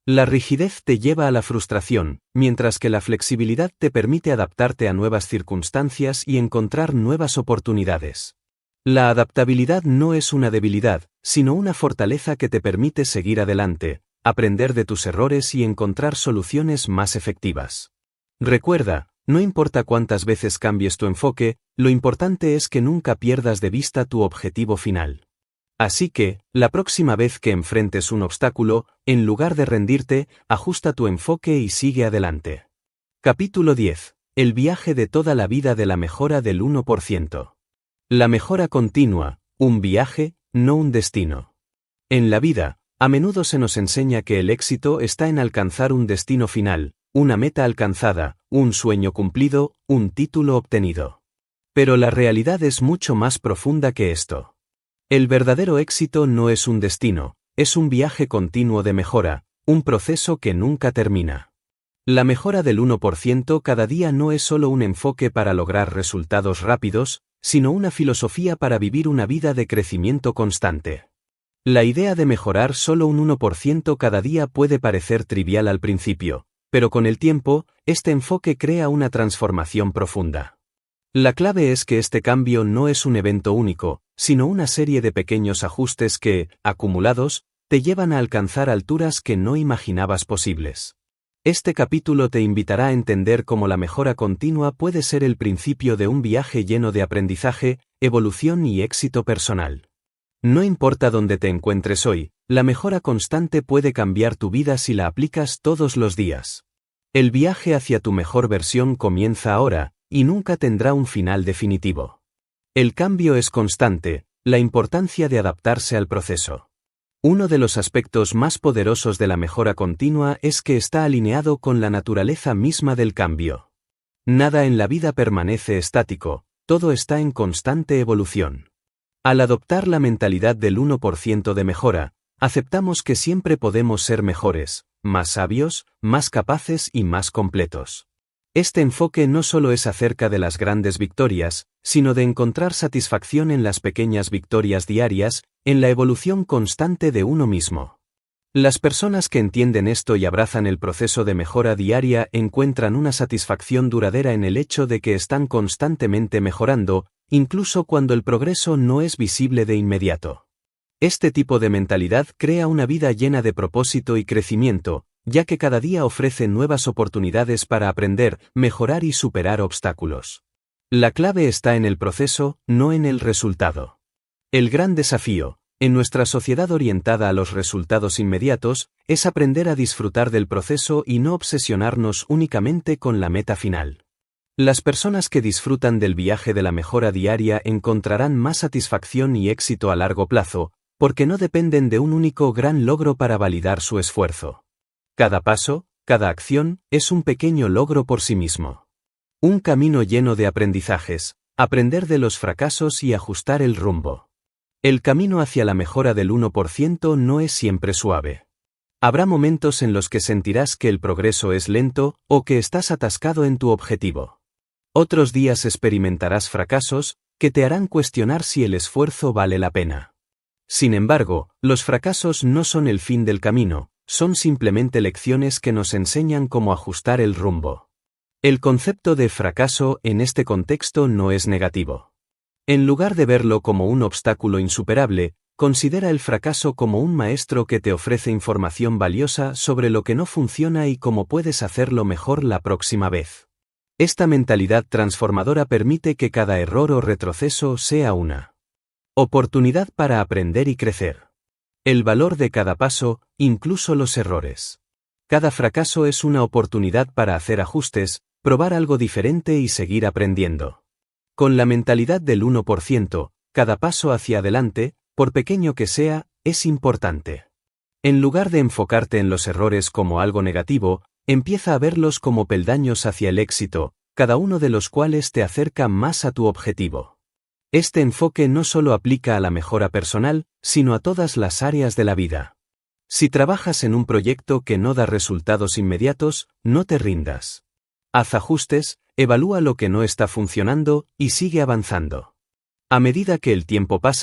La rigidez te lleva a la frustración, mientras que la flexibilidad te permite adaptarte a nuevas circunstancias y encontrar nuevas oportunidades. La adaptabilidad no es una debilidad, sino una fortaleza que te permite seguir adelante, aprender de tus errores y encontrar soluciones más efectivas. Recuerda, no importa cuántas veces cambies tu enfoque, lo importante es que nunca pierdas de vista tu objetivo final. Así que, la próxima vez que enfrentes un obstáculo, en lugar de rendirte, ajusta tu enfoque y sigue adelante. Capítulo 10. El viaje de toda la vida de la mejora del 1%. La mejora continua, un viaje, no un destino. En la vida, a menudo se nos enseña que el éxito está en alcanzar un destino final, una meta alcanzada, un sueño cumplido, un título obtenido. Pero la realidad es mucho más profunda que esto. El verdadero éxito no es un destino, es un viaje continuo de mejora, un proceso que nunca termina. La mejora del 1% cada día no es solo un enfoque para lograr resultados rápidos, sino una filosofía para vivir una vida de crecimiento constante. La idea de mejorar solo un 1% cada día puede parecer trivial al principio, pero con el tiempo, este enfoque crea una transformación profunda. La clave es que este cambio no es un evento único, sino una serie de pequeños ajustes que, acumulados, te llevan a alcanzar alturas que no imaginabas posibles. Este capítulo te invitará a entender cómo la mejora continua puede ser el principio de un viaje lleno de aprendizaje, evolución y éxito personal. No importa dónde te encuentres hoy, la mejora constante puede cambiar tu vida si la aplicas todos los días. El viaje hacia tu mejor versión comienza ahora, y nunca tendrá un final definitivo. El cambio es constante, la importancia de adaptarse al proceso. Uno de los aspectos más poderosos de la mejora continua es que está alineado con la naturaleza misma del cambio. Nada en la vida permanece estático, todo está en constante evolución. Al adoptar la mentalidad del 1% de mejora, aceptamos que siempre podemos ser mejores, más sabios, más capaces y más completos. Este enfoque no solo es acerca de las grandes victorias, sino de encontrar satisfacción en las pequeñas victorias diarias, en la evolución constante de uno mismo. Las personas que entienden esto y abrazan el proceso de mejora diaria encuentran una satisfacción duradera en el hecho de que están constantemente mejorando, incluso cuando el progreso no es visible de inmediato. Este tipo de mentalidad crea una vida llena de propósito y crecimiento, ya que cada día ofrece nuevas oportunidades para aprender, mejorar y superar obstáculos. La clave está en el proceso, no en el resultado. El gran desafío, en nuestra sociedad orientada a los resultados inmediatos, es aprender a disfrutar del proceso y no obsesionarnos únicamente con la meta final. Las personas que disfrutan del viaje de la mejora diaria encontrarán más satisfacción y éxito a largo plazo, porque no dependen de un único gran logro para validar su esfuerzo. Cada paso, cada acción, es un pequeño logro por sí mismo. Un camino lleno de aprendizajes, aprender de los fracasos y ajustar el rumbo. El camino hacia la mejora del 1% no es siempre suave. Habrá momentos en los que sentirás que el progreso es lento o que estás atascado en tu objetivo. Otros días experimentarás fracasos que te harán cuestionar si el esfuerzo vale la pena. Sin embargo, los fracasos no son el fin del camino, son simplemente lecciones que nos enseñan cómo ajustar el rumbo. El concepto de fracaso en este contexto no es negativo. En lugar de verlo como un obstáculo insuperable, considera el fracaso como un maestro que te ofrece información valiosa sobre lo que no funciona y cómo puedes hacerlo mejor la próxima vez. Esta mentalidad transformadora permite que cada error o retroceso sea una oportunidad para aprender y crecer. El valor de cada paso, incluso los errores. Cada fracaso es una oportunidad para hacer ajustes, probar algo diferente y seguir aprendiendo. Con la mentalidad del 1%, cada paso hacia adelante, por pequeño que sea, es importante. En lugar de enfocarte en los errores como algo negativo, empieza a verlos como peldaños hacia el éxito, cada uno de los cuales te acerca más a tu objetivo. Este enfoque no solo aplica a la mejora personal, sino a todas las áreas de la vida. Si trabajas en un proyecto que no da resultados inmediatos, no te rindas. Haz ajustes, evalúa lo que no está funcionando y sigue avanzando. A medida que el tiempo pasa,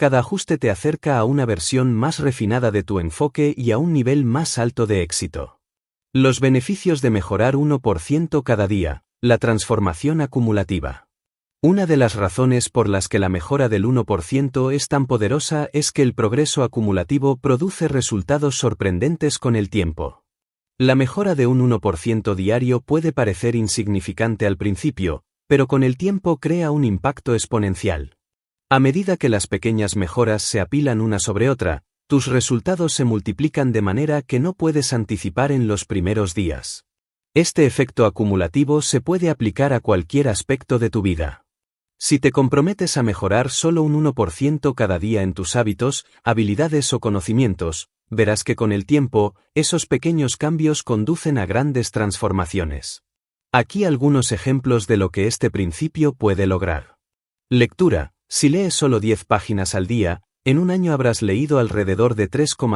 cada ajuste te acerca a una versión más refinada de tu enfoque y a un nivel más alto de éxito. Los beneficios de mejorar 1% cada día, la transformación acumulativa. Una de las razones por las que la mejora del 1% es tan poderosa es que el progreso acumulativo produce resultados sorprendentes con el tiempo. La mejora de un 1% diario puede parecer insignificante al principio, pero con el tiempo crea un impacto exponencial. A medida que las pequeñas mejoras se apilan una sobre otra, tus resultados se multiplican de manera que no puedes anticipar en los primeros días. Este efecto acumulativo se puede aplicar a cualquier aspecto de tu vida. Si te comprometes a mejorar solo un 1% cada día en tus hábitos, habilidades o conocimientos, verás que con el tiempo, esos pequeños cambios conducen a grandes transformaciones. Aquí algunos ejemplos de lo que este principio puede lograr. Lectura. Si lees solo 10 páginas al día, en un año habrás leído alrededor de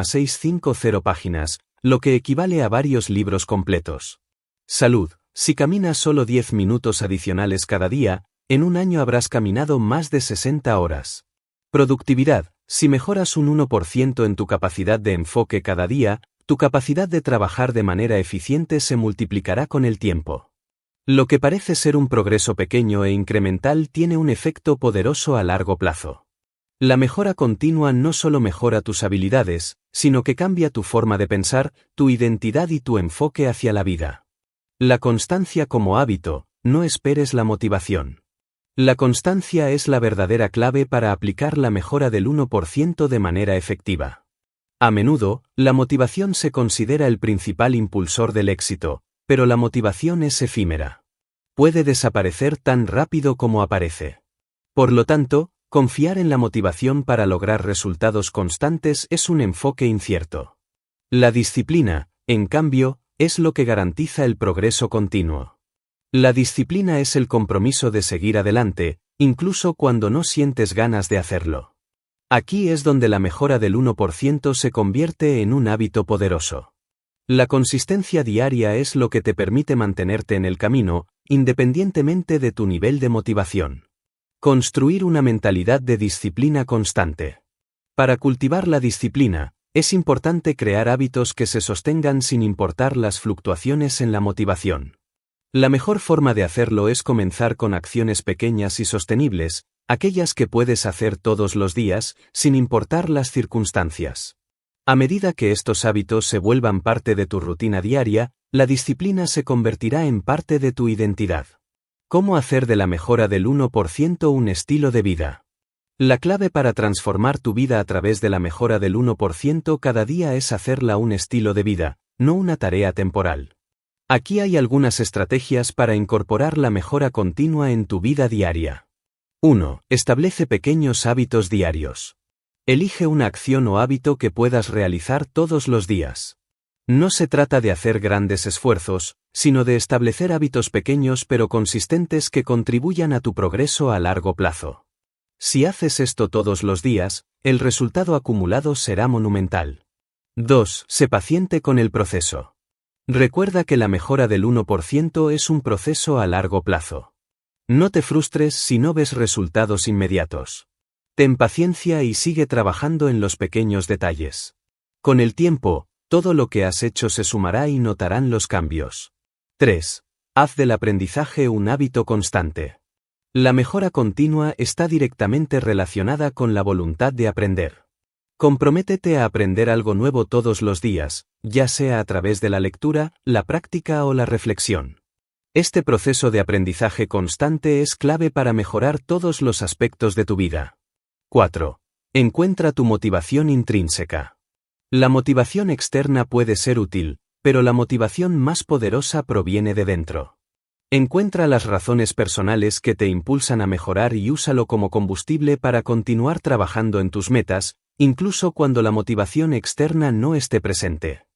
3,650 páginas, lo que equivale a varios libros completos. Salud. Si caminas solo 10 minutos adicionales cada día, en un año habrás caminado más de 60 horas. Productividad. Si mejoras un 1% en tu capacidad de enfoque cada día, tu capacidad de trabajar de manera eficiente se multiplicará con el tiempo. Lo que parece ser un progreso pequeño e incremental tiene un efecto poderoso a largo plazo. La mejora continua no solo mejora tus habilidades, sino que cambia tu forma de pensar, tu identidad y tu enfoque hacia la vida. La constancia como hábito. No esperes la motivación. La constancia es la verdadera clave para aplicar la mejora del 1% de manera efectiva. A menudo, la motivación se considera el principal impulsor del éxito, pero la motivación es efímera. Puede desaparecer tan rápido como aparece. Por lo tanto, confiar en la motivación para lograr resultados constantes es un enfoque incierto. La disciplina, en cambio, es lo que garantiza el progreso continuo. La disciplina es el compromiso de seguir adelante, incluso cuando no sientes ganas de hacerlo. Aquí es donde la mejora del 1% se convierte en un hábito poderoso. La consistencia diaria es lo que te permite mantenerte en el camino, independientemente de tu nivel de motivación. Construir una mentalidad de disciplina constante. Para cultivar la disciplina, es importante crear hábitos que se sostengan sin importar las fluctuaciones en la motivación. La mejor forma de hacerlo es comenzar con acciones pequeñas y sostenibles, aquellas que puedes hacer todos los días, sin importar las circunstancias. A medida que estos hábitos se vuelvan parte de tu rutina diaria, la disciplina se convertirá en parte de tu identidad. ¿Cómo hacer de la mejora del 1% un estilo de vida? La clave para transformar tu vida a través de la mejora del 1% cada día es hacerla un estilo de vida, no una tarea temporal. Aquí hay algunas estrategias para incorporar la mejora continua en tu vida diaria. 1. Establece pequeños hábitos diarios. Elige una acción o hábito que puedas realizar todos los días. No se trata de hacer grandes esfuerzos, sino de establecer hábitos pequeños pero consistentes que contribuyan a tu progreso a largo plazo. Si haces esto todos los días, el resultado acumulado será monumental. 2. Sé paciente con el proceso. Recuerda que la mejora del 1% es un proceso a largo plazo. No te frustres si no ves resultados inmediatos. Ten paciencia y sigue trabajando en los pequeños detalles. Con el tiempo, todo lo que has hecho se sumará y notarán los cambios. 3. Haz del aprendizaje un hábito constante. La mejora continua está directamente relacionada con la voluntad de aprender. Comprométete a aprender algo nuevo todos los días, ya sea a través de la lectura, la práctica o la reflexión. Este proceso de aprendizaje constante es clave para mejorar todos los aspectos de tu vida. 4. Encuentra tu motivación intrínseca. La motivación externa puede ser útil, pero la motivación más poderosa proviene de dentro. Encuentra las razones personales que te impulsan a mejorar y úsalo como combustible para continuar trabajando en tus metas, incluso cuando la motivación externa no esté presente.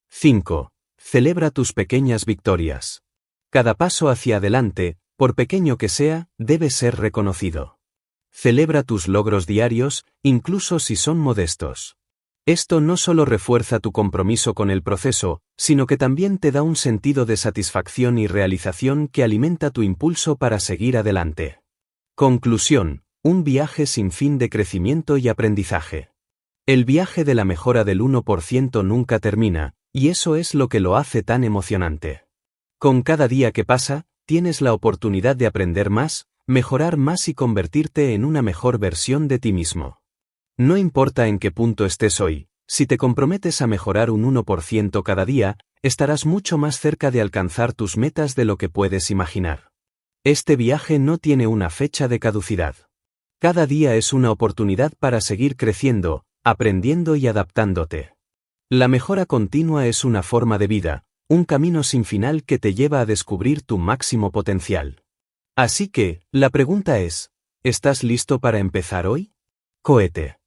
5. Celebra tus pequeñas victorias. Cada paso hacia adelante, por pequeño que sea, debe ser reconocido. Celebra tus logros diarios, incluso si son modestos. Esto no solo refuerza tu compromiso con el proceso, sino que también te da un sentido de satisfacción y realización que alimenta tu impulso para seguir adelante. Conclusión: Un viaje sin fin de crecimiento y aprendizaje. El viaje de la mejora del 1% nunca termina, y eso es lo que lo hace tan emocionante. Con cada día que pasa, tienes la oportunidad de aprender más, mejorar más y convertirte en una mejor versión de ti mismo. No importa en qué punto estés hoy, si te comprometes a mejorar un 1% cada día, estarás mucho más cerca de alcanzar tus metas de lo que puedes imaginar. Este viaje no tiene una fecha de caducidad. Cada día es una oportunidad para seguir creciendo, aprendiendo y adaptándote. La mejora continua es una forma de vida, un camino sin final que te lleva a descubrir tu máximo potencial. Así que, la pregunta es, ¿estás listo para empezar hoy? Cohete.